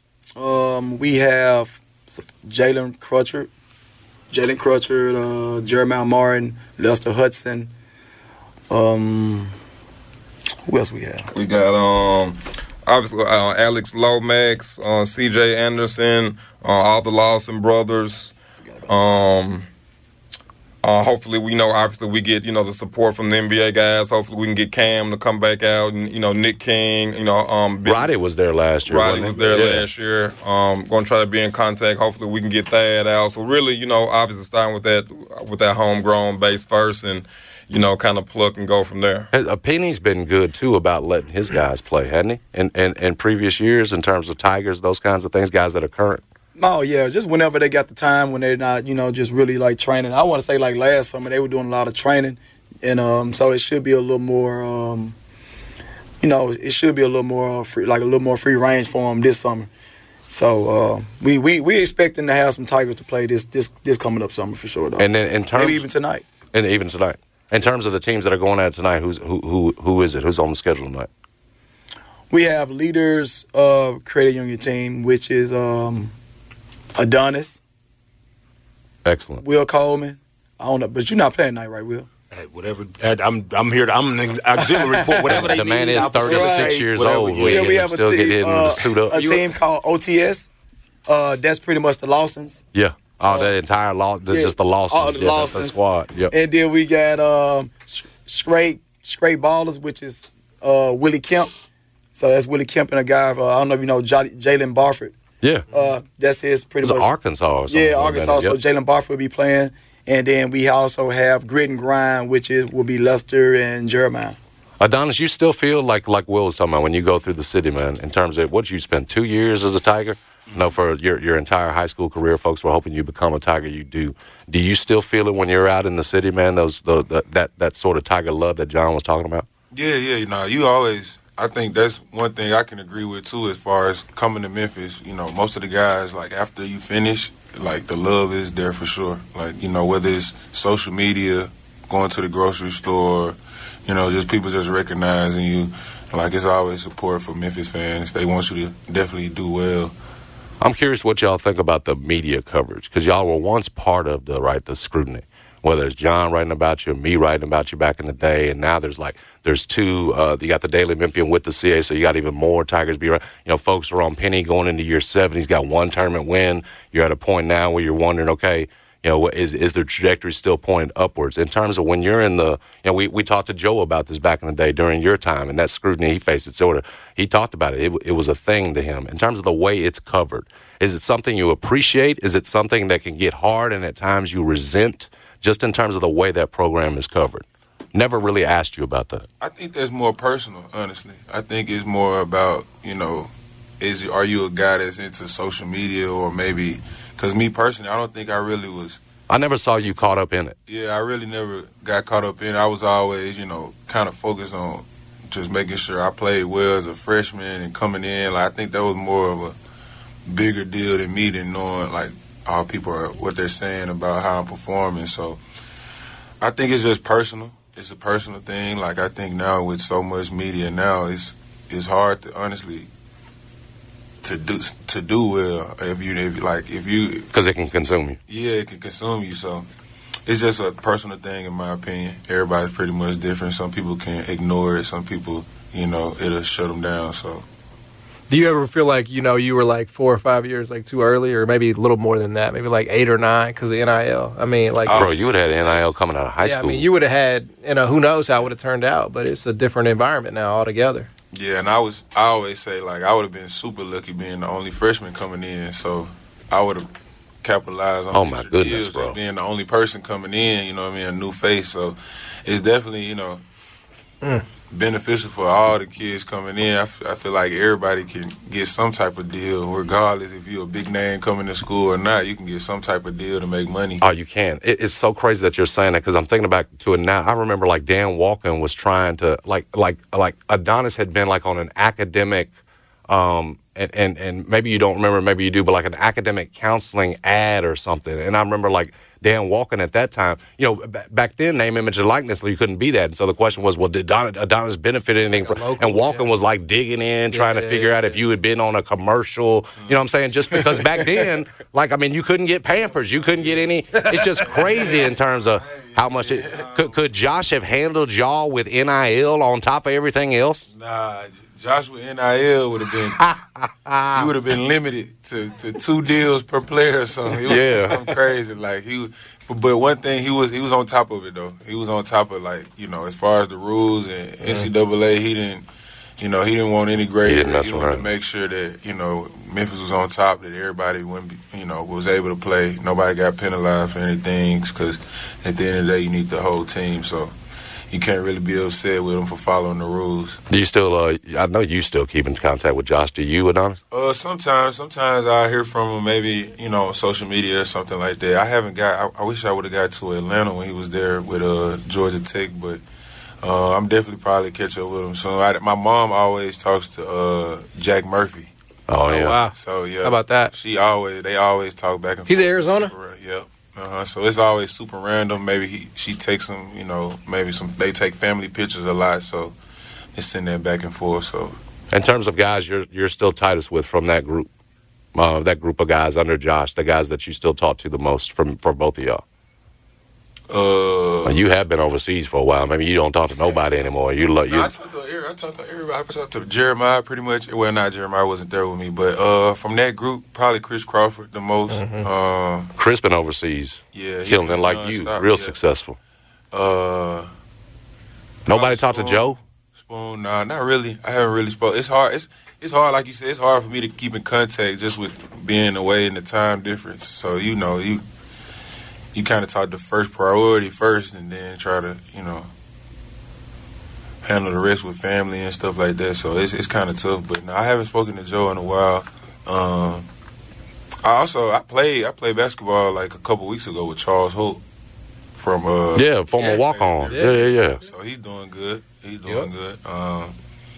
Speaker 32: Um, we have Jalen Crutcher, Jalen Crutcher, uh, Jeremiah Martin, Lester Hudson. Um, who else we have?
Speaker 1: We got um, obviously uh, Alex Lomax, uh, C J Anderson, uh, all the Lawson brothers. Um, uh, hopefully, we know obviously we get you know the support from the N B A guys. Hopefully, we can get Cam to come back out, and you know Nick King. You know, um,
Speaker 8: Roddy was there last year.
Speaker 1: Roddy
Speaker 8: wasn't
Speaker 1: was
Speaker 8: he?
Speaker 1: there
Speaker 8: Yeah.
Speaker 1: last year. Um, going to try to be in contact. Hopefully, we can get that out. So really, you know, obviously starting with that with that homegrown base first, and you know, kind of pluck and go from there.
Speaker 8: Uh, Penny's been good, too, about letting his guys play, hasn't he? In, in, in previous years, in terms of Tigers, those kinds of things, guys that are current.
Speaker 32: Oh, yeah, just whenever they got the time, when they're not, you know, just really, like, training. I want to say, like, last summer, they were doing a lot of training, and um, so it should be a little more, um, you know, it should be a little more free, like a little more free range for them this summer. So uh, we we we expecting to have some Tigers to play this this this coming up summer for sure, though.
Speaker 8: And then in terms,
Speaker 32: maybe even tonight.
Speaker 8: And even tonight, in terms of the teams that are going at it tonight, who's who who who is it? Who's on the schedule tonight?
Speaker 32: We have Leaders of Credit Union team, which is um, Adonis.
Speaker 8: Excellent.
Speaker 32: Will Coleman. I don't know, but you're not playing tonight, right, Will?
Speaker 12: Hey, whatever. I'm I'm here. To, I'm an auxiliary report. Whatever they
Speaker 8: the
Speaker 12: need.
Speaker 8: man is thirty-six years old.
Speaker 32: Yeah,
Speaker 8: we,
Speaker 32: we have
Speaker 8: still
Speaker 32: a,
Speaker 8: get
Speaker 32: team,
Speaker 8: in
Speaker 32: uh,
Speaker 8: to suit up.
Speaker 32: a team called O T S. Uh, that's pretty much the Lawsons.
Speaker 8: Yeah. Oh, that entire law, yeah, just the Lawsons.
Speaker 32: All the
Speaker 8: yeah,
Speaker 32: Lawsons.
Speaker 8: That's the squad. Yep.
Speaker 32: And then we got um, Straight Straight Ballers, which is uh, Willie Kemp. So that's Willie Kemp and a guy. Uh, I don't know if you know Jalen Barford.
Speaker 8: Yeah.
Speaker 32: Uh, that's his pretty
Speaker 8: it's
Speaker 32: much.
Speaker 8: Arkansas or something.
Speaker 32: Yeah, Arkansas.
Speaker 8: Yep.
Speaker 32: So Jalen Barford will be playing. And then we also have Grit and Grind, which is will be Lester and Jeremiah.
Speaker 8: Adonis, you still feel like like Will was talking about when you go through the city, man, in terms of what you spent two years as a Tiger? Mm-hmm. No, for your your entire high school career, folks were hoping you become a Tiger. You do. Do you still feel it when you're out in the city, man? Those the, the that that sort of Tiger love that John was talking about?
Speaker 7: Yeah, yeah, you know, you always. I think that's one thing I can agree with too, as far as coming to Memphis. You know, most of the guys, like after you finish, like the love is there for sure. Like, you know, whether it's social media, going to the grocery store, you know, just people just recognizing you. Like, it's always support for Memphis fans. They want you to definitely do well.
Speaker 8: I'm curious what y'all think about the media coverage, because y'all were once part of the right the scrutiny. Whether it's John writing about you, or me writing about you back in the day, and now there's like there's two. Uh, you got the Daily Memphian with the C A, so you got even more Tigers be right. You know, folks are on Penny going into year seven. He's got one tournament win. You're at a point now where you're wondering, okay, you know, is is the trajectory still pointing upwards in terms of when you're in the? You know, we we talked to Joe about this back in the day during your time, and that scrutiny he faced. It sort of he talked about it. It, it was a thing to him in terms of the way it's covered. Is it something you appreciate? Is it something that can get hard and at times you resent? Just in terms of the way that program is covered. Never really asked you about that.
Speaker 7: I think that's more personal, honestly. I think it's more about, you know, is are you a guy that's into social media or maybe, because me personally, I don't think I really was.
Speaker 8: I never saw you caught up in it.
Speaker 7: Yeah, I really never got caught up in it. I was always, you know, kind of focused on just making sure I played well as a freshman and coming in. Like, I think that was more of a bigger deal than me than knowing, like, all people are what they're saying about how I'm performing. So I think it's just personal. It's a personal thing. Like, I think now with so much media now, it's it's hard to honestly to do to do well if you if like if you
Speaker 8: because it can consume you.
Speaker 7: Yeah, it can consume you. So it's just a personal thing, in my opinion. Everybody's pretty much different. Some people can ignore it. Some people, you know, it'll shut them down. So.
Speaker 13: Do you ever feel like, you know, you were like four or five years like too early, or maybe a little more than that, maybe like eight or nine because of N I L? I mean, like,
Speaker 8: oh, bro, you would have had N I L coming out of high
Speaker 13: yeah,
Speaker 8: school.
Speaker 13: I mean, you would have had, you know, who knows how it would have turned out, but it's a different environment now altogether.
Speaker 7: Yeah, and I was, I always say, like, I would have been super lucky being the only freshman coming in, so I would have capitalized on
Speaker 8: oh
Speaker 7: these
Speaker 8: my goodness,
Speaker 7: deals,
Speaker 8: bro.
Speaker 7: just being the only person coming in, you know what I mean, a new face. So it's definitely, you know, mm. beneficial for all the kids coming in. I, f- I feel like everybody can get some type of deal, regardless if you're a big name coming to school or not. You can get some type of deal to make money.
Speaker 8: Oh, you can. It, it's so crazy that you're saying that because I'm thinking back to it now. I remember like Dan Walken was trying to like like like Adonis had been like on an academic. Um, and, and, and maybe you don't remember, maybe you do, but like an academic counseling ad or something. And I remember like Dan Walken at that time, you know, b- back then, name, image, and likeness, you couldn't be that. And so the question was, well, did Adonis, Adonis benefit anything from? Local, and Walken yeah. was like digging in, trying yeah, to figure yeah, out yeah. if you had been on a commercial, you know what I'm saying? Just because back then, like, I mean, you couldn't get Pampers, you couldn't get any. It's just crazy in terms of how much it could, could Josh have handled y'all with N I L on top of everything else?
Speaker 7: Nah. Josh with N I L would have been, he would have been limited to, to two deals per player or something. He was
Speaker 8: yeah.
Speaker 7: something crazy. Like he, but one thing he was, he was on top of it though. He was on top of like, you know, as far as the rules and N C double A, he didn't, you know, he didn't want any grade. He, he wanted to make sure that, you know, Memphis was on top, that everybody went, you know, was able to play. Nobody got penalized for anything because at the end of the day, you need the whole team. So. You can't really be upset with him for following the rules.
Speaker 8: Do you still, uh, I know you still keep in contact with Josh. Do you, Adonis?
Speaker 7: Uh, sometimes. Sometimes I hear from him maybe, you know, on social media or something like that. I haven't got, I, I wish I would have got to Atlanta when he was there with uh, Georgia Tech, but Uh, I'm definitely probably catch up with him soon. I, my mom always talks to uh, Jack Murphy.
Speaker 8: Oh, yeah.
Speaker 13: Oh, wow.
Speaker 7: So, yeah.
Speaker 13: How about that?
Speaker 7: She always, they always talk back and forth.
Speaker 13: He's in Arizona?
Speaker 7: Super, yep. Uh-huh. So it's always super random. Maybe he, she takes some, you know, maybe some, they take family pictures a lot. So it's sitting there back and forth. So,
Speaker 8: in terms of guys you're you're still tightest with from that group, uh, that group of guys under Josh, the guys that you still talk to the most from for both of y'all.
Speaker 7: Uh,
Speaker 8: you have been overseas for a while. Maybe you don't talk to nobody anymore. You, lo- you
Speaker 7: no, I talked to everybody. I talked to everybody. I talked to Jeremiah pretty much. Well, not Jeremiah wasn't there with me, but uh, from that group, probably Chris Crawford the most.
Speaker 8: Mm-hmm.
Speaker 7: Uh,
Speaker 8: Chris been overseas,
Speaker 7: yeah,
Speaker 8: killing it like you, real yeah. successful.
Speaker 7: Uh,
Speaker 8: nobody talked to Joe.
Speaker 7: Spoon, nah, not really. I haven't really spoke. It's hard. It's it's hard, like you said. It's hard for me to keep in contact just with being away and the time difference. So you know you. You kind of talk the first priority first and then try to, you know, handle the rest with family and stuff like that. So it's it's kind of tough. But no, I haven't spoken to Joe in a while. Um, I also, I played I played basketball like a couple weeks ago with Charles Holt from... Uh,
Speaker 8: yeah, former walk-on. Yeah, yeah, yeah.
Speaker 7: So he's doing good. He's doing yep. good. Um,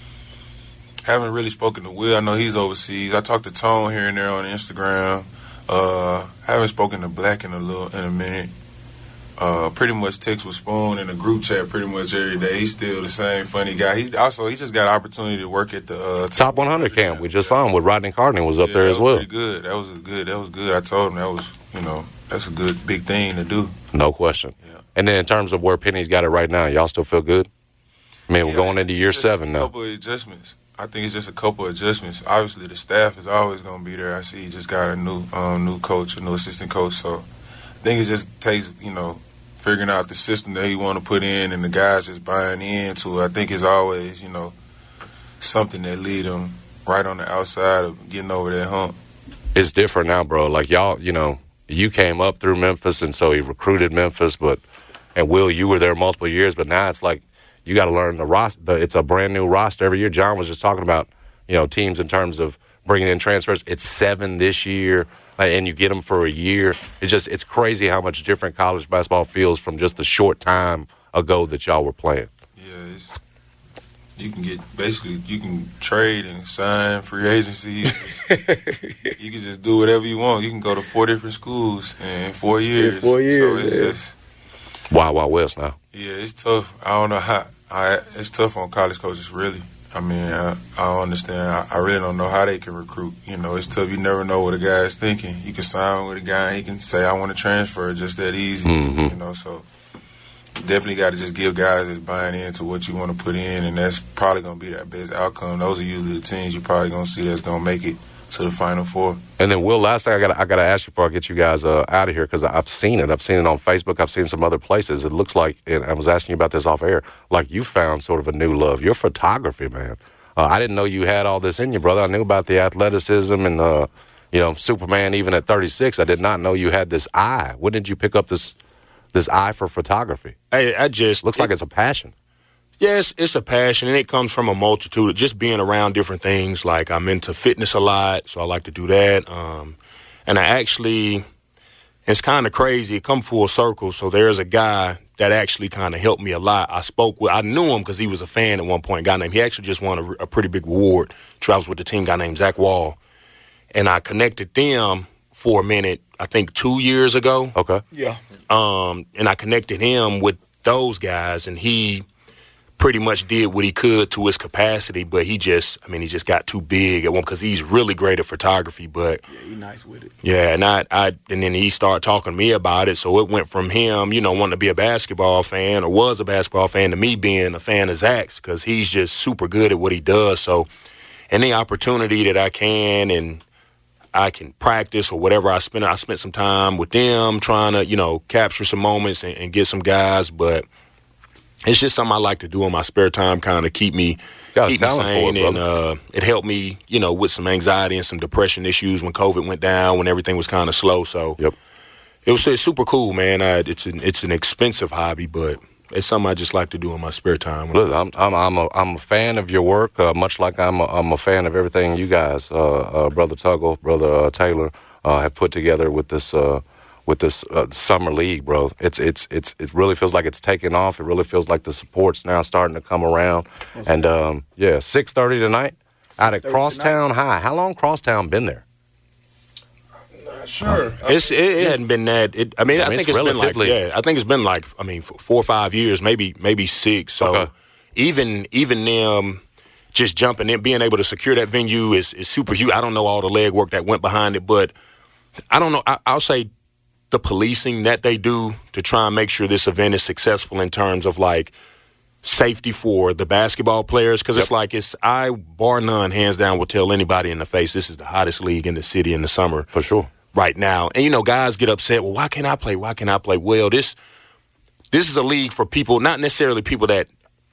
Speaker 7: haven't really spoken to Will. I know he's overseas. I talked to Tone here and there on Instagram. Uh, haven't spoken to Black in a little in a minute. Uh, pretty much text with Spoon in a group chat pretty much every day. He's still the same funny guy. He's also he just got an opportunity to work at the uh,
Speaker 8: Top one hundred camp. We just saw him with Rodney Carney was up
Speaker 7: yeah,
Speaker 8: there as well.
Speaker 7: Pretty good. That was a good. That was good. I told him that was you know that's a good big thing to do.
Speaker 8: No question. Yeah. And then in terms of where Penny's got it right now, y'all still feel good? I mean, yeah, we're going into year seven now.
Speaker 7: A couple of adjustments. I think it's just a couple of adjustments. Obviously, the staff is always going to be there. I see he just got a new um, new coach, a new assistant coach. So I think it just takes, you know, figuring out the system that he want to put in and the guys just buying into it. I think it's always, you know, something that lead them right on the outside of getting over that hump.
Speaker 8: It's different now, bro. Like, y'all, you know, you came up through Memphis, and so he recruited Memphis. But and, Will, you were there multiple years, but now it's like, you got to learn the roster. It's a brand new roster every year. John was just talking about, you know, teams in terms of bringing in transfers. It's seven this year, and you get them for a year. It's just it's crazy how much different college basketball feels from just the short time ago that y'all were playing.
Speaker 7: Yeah, it's, you can get basically you can trade and sign free agency. You can just do whatever you want. You can go to four different schools in four years.
Speaker 32: In four years,
Speaker 7: so it's
Speaker 32: yeah.
Speaker 7: just
Speaker 8: Wild Wild West now.
Speaker 7: Yeah, it's tough. I don't know how. I, it's tough on college coaches, really. I mean, I, I don't understand. I, I really don't know how they can recruit. You know, it's tough. You never know what a guy is thinking. You can sign with a guy and he can say, I want to transfer, just that easy.
Speaker 8: Mm-hmm.
Speaker 7: You know, so you definitely got to just give guys that's buying into what you want to put in, and that's probably going to be that best outcome. Those are usually the teams you're probably going to see that's going to make it to the Final Four.
Speaker 8: And then, Will, last thing I got I got to ask you before I get you guys uh, out of here, because I've seen it. I've seen it on Facebook. I've seen some other places. It looks like, and I was asking you about this off air, like you found sort of a new love. Your photography, man. Uh, I didn't know you had all this in you, brother. I knew about the athleticism and, uh, you know, Superman even at thirty-six. I did not know you had this eye. When did you pick up this this eye for photography?
Speaker 12: I, I just...
Speaker 8: Looks
Speaker 12: it,
Speaker 8: like it's a passion.
Speaker 12: Yes, it's a passion, and it comes from a multitude of just being around different things. Like, I'm into fitness a lot, so I like to do that. Um, and I actually, it's kind of crazy. It come full circle. So there's a guy that actually kind of helped me a lot. I spoke with, I knew him because he was a fan at one point. A guy named, he actually just won a, a pretty big award. Travels with the team, a guy named Zach Wall. And I connected them for a minute, I think two years ago.
Speaker 8: Okay.
Speaker 32: Yeah.
Speaker 12: Um, and I connected him with those guys, and he pretty much did what he could to his capacity, but he just, I mean, he just got too big at one because he's really great at photography. But
Speaker 32: yeah, he's nice with it.
Speaker 12: Yeah, and I, I, and then he started talking to me about it. So it went from him, you know, wanting to be a basketball fan or was a basketball fan to me being a fan of Zach's because he's just super good at what he does. So any opportunity that I can and I can practice or whatever, I spend, I spent some time with them trying to, you know, capture some moments and, and get some guys, but it's just something I like to do in my spare time, kind of keep me keep me sane, it, and uh, it helped me, you know, with some anxiety and some depression issues when COVID went down, when everything was kind of slow. So
Speaker 8: yep.
Speaker 12: it was it's super cool, man. I, it's an it's an expensive hobby, but it's something I just like to do in my spare time.
Speaker 8: Look, I'm I'm I'm a, I'm a fan of your work, uh, much like I'm a, I'm a fan of everything you guys, uh, uh, Brother Tuggle, Brother uh, Taylor, uh, have put together with this. Uh, with this uh, summer league, bro. It's it's it's it really feels like it's taking off. It really feels like the support's now starting to come around. That's and um, yeah, six thirty tonight out at Crosstown tonight. High. How long Crosstown been there?
Speaker 12: Sure, it's it, it hadn't been that. It, I mean, I, I mean, think it's, it's been like yeah. I think it's been like I mean, four or five years, maybe maybe six. So okay. even even them just jumping in, being able to secure that venue is is super huge. I don't know all the legwork that went behind it, but I don't know. I, I'll say the policing that they do to try and make sure this event is successful in terms of like safety for the basketball players, because yep. it's like it's I bar none, hands down, will tell anybody in the face this is the hottest league in the city in the summer
Speaker 8: for sure.
Speaker 12: Right now. And, you know, guys get upset, well, why can't I play? Why can't I play? Well, this this is a league for people, not necessarily people that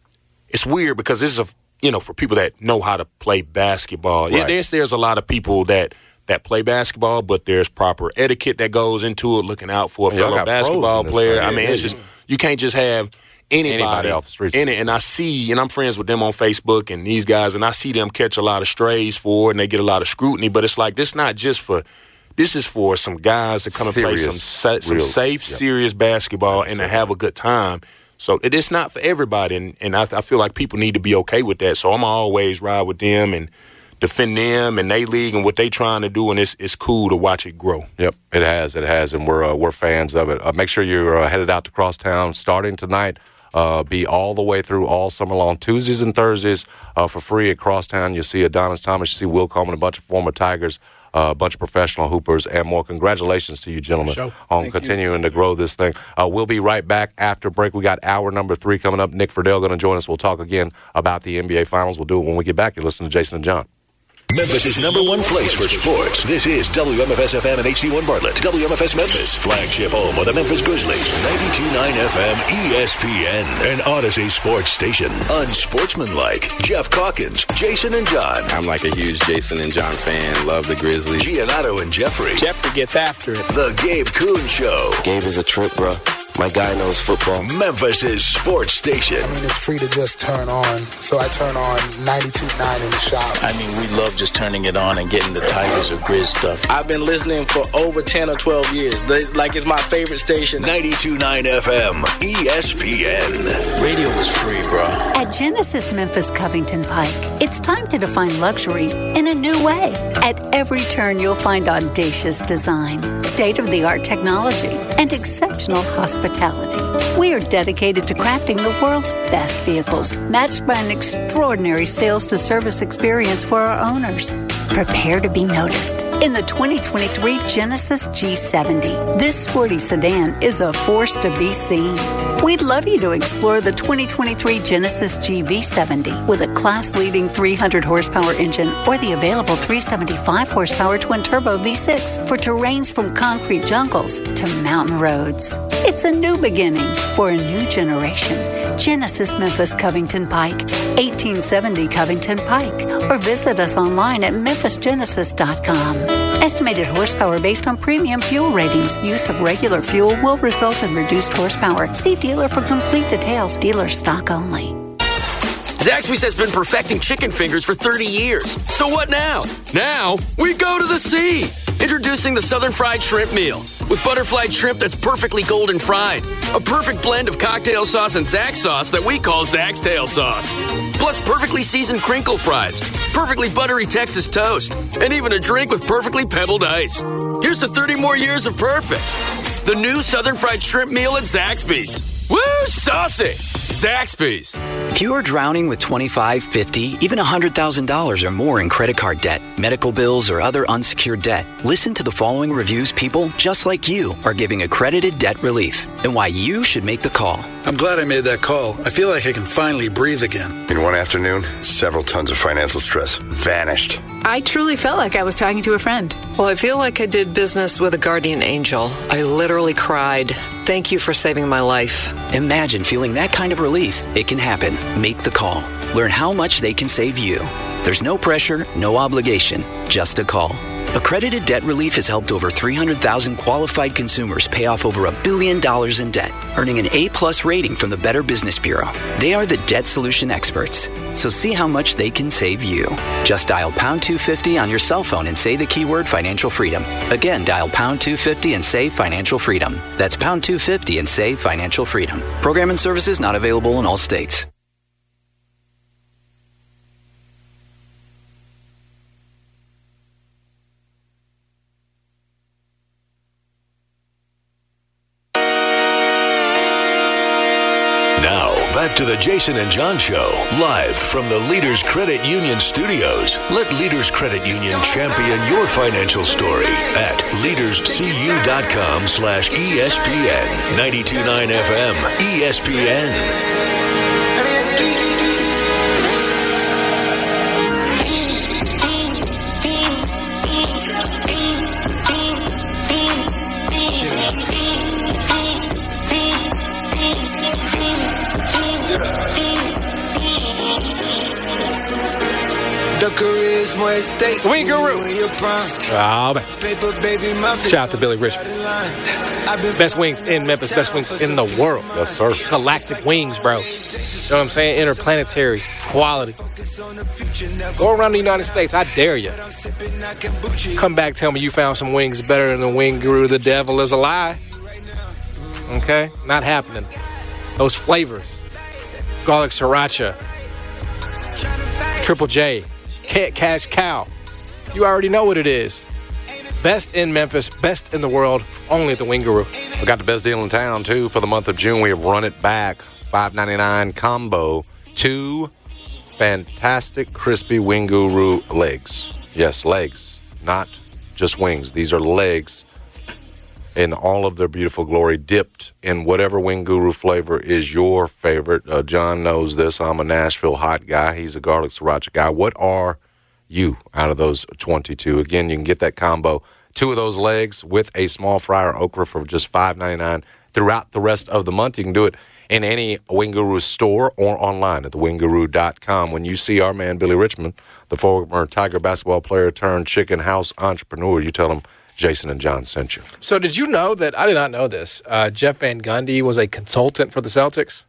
Speaker 12: – it's weird because this is, a you know, for people that know how to play basketball. Right. Yeah, there's, there's a lot of people that, that play basketball, but there's proper etiquette that goes into it, looking out for a
Speaker 8: yeah,
Speaker 12: fellow basketball player.
Speaker 8: Thing.
Speaker 12: I mean,
Speaker 8: yeah,
Speaker 12: it's just – you can't just have anybody,
Speaker 8: anybody off the streets.
Speaker 12: in it. And I see – and I'm friends with them on Facebook and these guys, and I see them catch a lot of strays for it, and they get a lot of scrutiny. But it's like this not just for – this is for some guys to come and play some sa- some real, safe, yep. serious basketball and to have a good time. So it is not for everybody, and, and I, I feel like people need to be okay with that. So I'm always ride with them and defend them and they league and what they trying to do, and it's it's cool to watch it grow.
Speaker 8: Yep, it has, it has, and we're uh, we're fans of it. Uh, make sure you're uh, headed out to Crosstown starting tonight. Uh, be all the way through all summer long, Tuesdays and Thursdays uh, for free at Crosstown. You'll see Adonis Thomas, you see Will Coleman, a bunch of former Tigers, uh, a bunch of professional hoopers, and more. Congratulations to you, gentlemen,
Speaker 13: Show.
Speaker 8: on
Speaker 13: Thank
Speaker 8: continuing
Speaker 13: you.
Speaker 8: to grow this thing. Uh, we'll be right back after break. We got hour number three coming up. Nick Friedel going to join us. We'll talk again about the N B A Finals. We'll do it when we get back. You're listening to Jason and John.
Speaker 9: Memphis' number one place for sports. This is W M F S F M and H D one Bartlett. W M F S Memphis, flagship home of the Memphis Grizzlies. ninety-two point nine F M E S P N, an Odyssey sports station. Unsportsmanlike. Jeff Calkins, Jason and John.
Speaker 2: I'm like a huge Jason and John fan. Love the Grizzlies.
Speaker 9: Giannato and Jeffrey.
Speaker 14: Jeffrey gets after it.
Speaker 9: The Gabe Kuhn Show.
Speaker 14: Gabe is a trip, bro. My guy knows football.
Speaker 9: Memphis' sports station.
Speaker 15: I mean, it's free to just turn on. So I turn on ninety-two point nine in the shop.
Speaker 14: I mean, we love just turning it on and getting the Tigers or Grizz stuff. I've been listening for over ten or twelve years. They, like, it's my favorite station.
Speaker 9: ninety-two point nine F M, E S P N.
Speaker 14: Radio is free, bro.
Speaker 16: At Genesis Memphis Covington Pike, it's time to define luxury in a new way. At every turn, you'll find audacious design, state-of-the-art technology, and exceptional hospitality. We are dedicated to crafting the world's best vehicles, matched by an extraordinary sales-to-service experience for our owners. Prepare to be noticed in the twenty twenty-three Genesis G seventy. This sporty sedan is a force to be seen. We'd love you to explore the twenty twenty-three Genesis G V seventy with a class-leading three hundred horsepower engine or the available three seventy-five horsepower twin-turbo V six for terrains from concrete jungles to mountain roads. It's a new beginning for a new generation. Genesis Memphis Covington Pike, eighteen seventy Covington Pike, or visit us online at memphis genesis dot com. Estimated horsepower based on premium fuel ratings. Use of regular fuel will result in reduced horsepower. See dealer for complete details. Dealer stock only.
Speaker 17: Zaxby's has been perfecting chicken fingers for thirty years. So what now? Now, we go to the sea. Introducing the Southern Fried Shrimp Meal with butterflied shrimp that's perfectly golden fried. A perfect blend of cocktail sauce and Zax sauce that we call Zax Tail Sauce. Plus perfectly seasoned crinkle fries, perfectly buttery Texas toast, and even a drink with perfectly pebbled ice. Here's to thirty more years of perfect. The new Southern Fried Shrimp Meal at Zaxby's. Woo, saucy! Zaxby's.
Speaker 18: If you are drowning with twenty-five, fifty, even one hundred thousand dollars or more in credit card debt, medical bills, or other unsecured debt, listen to the following reviews people just like you are giving accredited debt relief and why you should make the call.
Speaker 19: I'm glad I made that call. I feel like I can finally breathe again.
Speaker 20: In one afternoon, several tons of financial stress vanished.
Speaker 21: I truly felt like I was talking to a friend.
Speaker 22: Well, I feel like I did business with a guardian angel. I literally cried. Thank you for saving my life.
Speaker 18: Imagine feeling that kind of relief. It can happen. Make the call. Learn how much they can save you. There's no pressure, no obligation, just a call. Accredited Debt Relief has helped over three hundred thousand qualified consumers pay off over a billion dollars in debt, earning an A-plus rating from the Better Business Bureau. They are the debt solution experts, so see how much they can save you. Just dial pound two fifty on your cell phone and say the keyword financial freedom. Again, dial pound two fifty and say financial freedom. That's pound two fifty and say financial freedom. Program and services not available in all states.
Speaker 9: Now, back to the Jason and John Show, live from the Leaders Credit Union studios. Let Leaders Credit Union champion your financial story at leaderscu.com slash ESPN. ninety-two point nine F M, E S P N.
Speaker 13: Wing Guru. Oh, man. Shout out to Billy Richmond. Best wings in Memphis, best wings in the world.
Speaker 8: Yes, sir.
Speaker 13: Galactic wings, bro. You know what I'm saying? Interplanetary quality. Go around the United States. I dare you. Come back, tell me you found some wings better than the Wing Guru. The devil is a lie. Okay? Not happening. Those flavors. Garlic sriracha. Triple J. Cash Cow. You already know what it is. Best in Memphis, best in the world, only at the Wing Guru.
Speaker 8: We got the best deal in town, too, for the month of June. We have run it back. five ninety-nine combo. Two fantastic crispy Wing Guru legs. Yes, legs. Not just wings. These are legs in all of their beautiful glory, dipped in whatever Wing Guru flavor is your favorite. Uh, John knows this. I'm a Nashville hot guy. He's a garlic sriracha guy. What are you out of those twenty-two? Again, you can get that combo. Two of those legs with a small fry or okra for just five ninety-nine throughout the rest of the month. You can do it in any Wing Guru store or online at the wing guru dot com. When you see our man Billy Richmond, the former Tiger basketball player turned chicken house entrepreneur, you tell him Jason and John sent you.
Speaker 13: So did you know that, I did not know this, uh, Jeff Van Gundy was a consultant for the Celtics?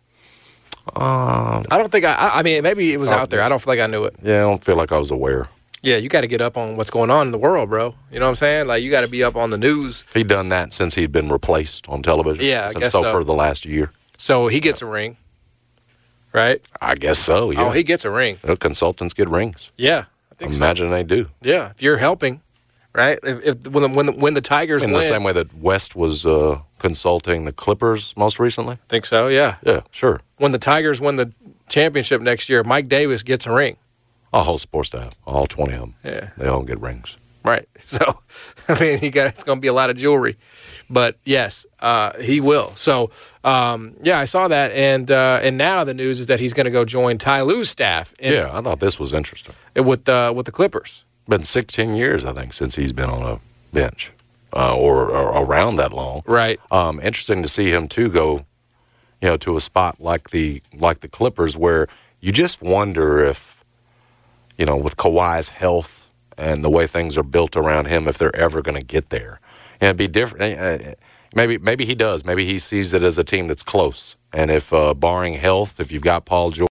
Speaker 8: Um,
Speaker 13: I don't think I, I mean, maybe it was
Speaker 8: oh,
Speaker 13: out there. I don't feel like I knew it.
Speaker 8: Yeah, I don't feel like I was aware.
Speaker 13: Yeah, you got to get up on what's going on in the world, bro. You know what I'm saying? Like, you got to be up on the news.
Speaker 8: He'd done that since he'd been replaced on television.
Speaker 13: Yeah, I
Speaker 8: since
Speaker 13: guess
Speaker 8: so.
Speaker 13: so.
Speaker 8: For the last year.
Speaker 13: So he gets a ring, right?
Speaker 8: I guess so, yeah.
Speaker 13: Oh, he gets a ring.
Speaker 8: You know, consultants get rings.
Speaker 13: Yeah, I think
Speaker 8: Imagine
Speaker 13: so.
Speaker 8: they do.
Speaker 13: Yeah, if you're helping, right? If, if when the, when the, when the Tigers
Speaker 8: in
Speaker 13: win,
Speaker 8: the same way that West was uh, consulting the Clippers most recently.
Speaker 13: I think so. Yeah.
Speaker 8: Yeah, sure.
Speaker 13: When the Tigers win the championship next year, Mike Davis gets a ring.
Speaker 8: Our whole sports staff, all twenty of them.
Speaker 13: Yeah,
Speaker 8: they all get rings.
Speaker 13: Right. So, I mean, you got it's going to be a lot of jewelry, but yes, uh, he will. So, um, yeah, I saw that, and uh, and now the news is that he's going to go join Ty Lue's staff. In,
Speaker 8: yeah, I thought this was interesting
Speaker 13: with uh, with the Clippers.
Speaker 8: Been sixteen years, I think, since he's been on a bench, uh, or, or around that long.
Speaker 13: Right.
Speaker 8: Um, interesting to see him too go, you know, to a spot like the like the Clippers, where you just wonder if, you know, with Kawhi's health and the way things are built around him, if they're ever going to get there. And it'd be different. Uh, maybe maybe he does. Maybe he sees it as a team that's close. And if, uh, barring health, if you've got Paul George,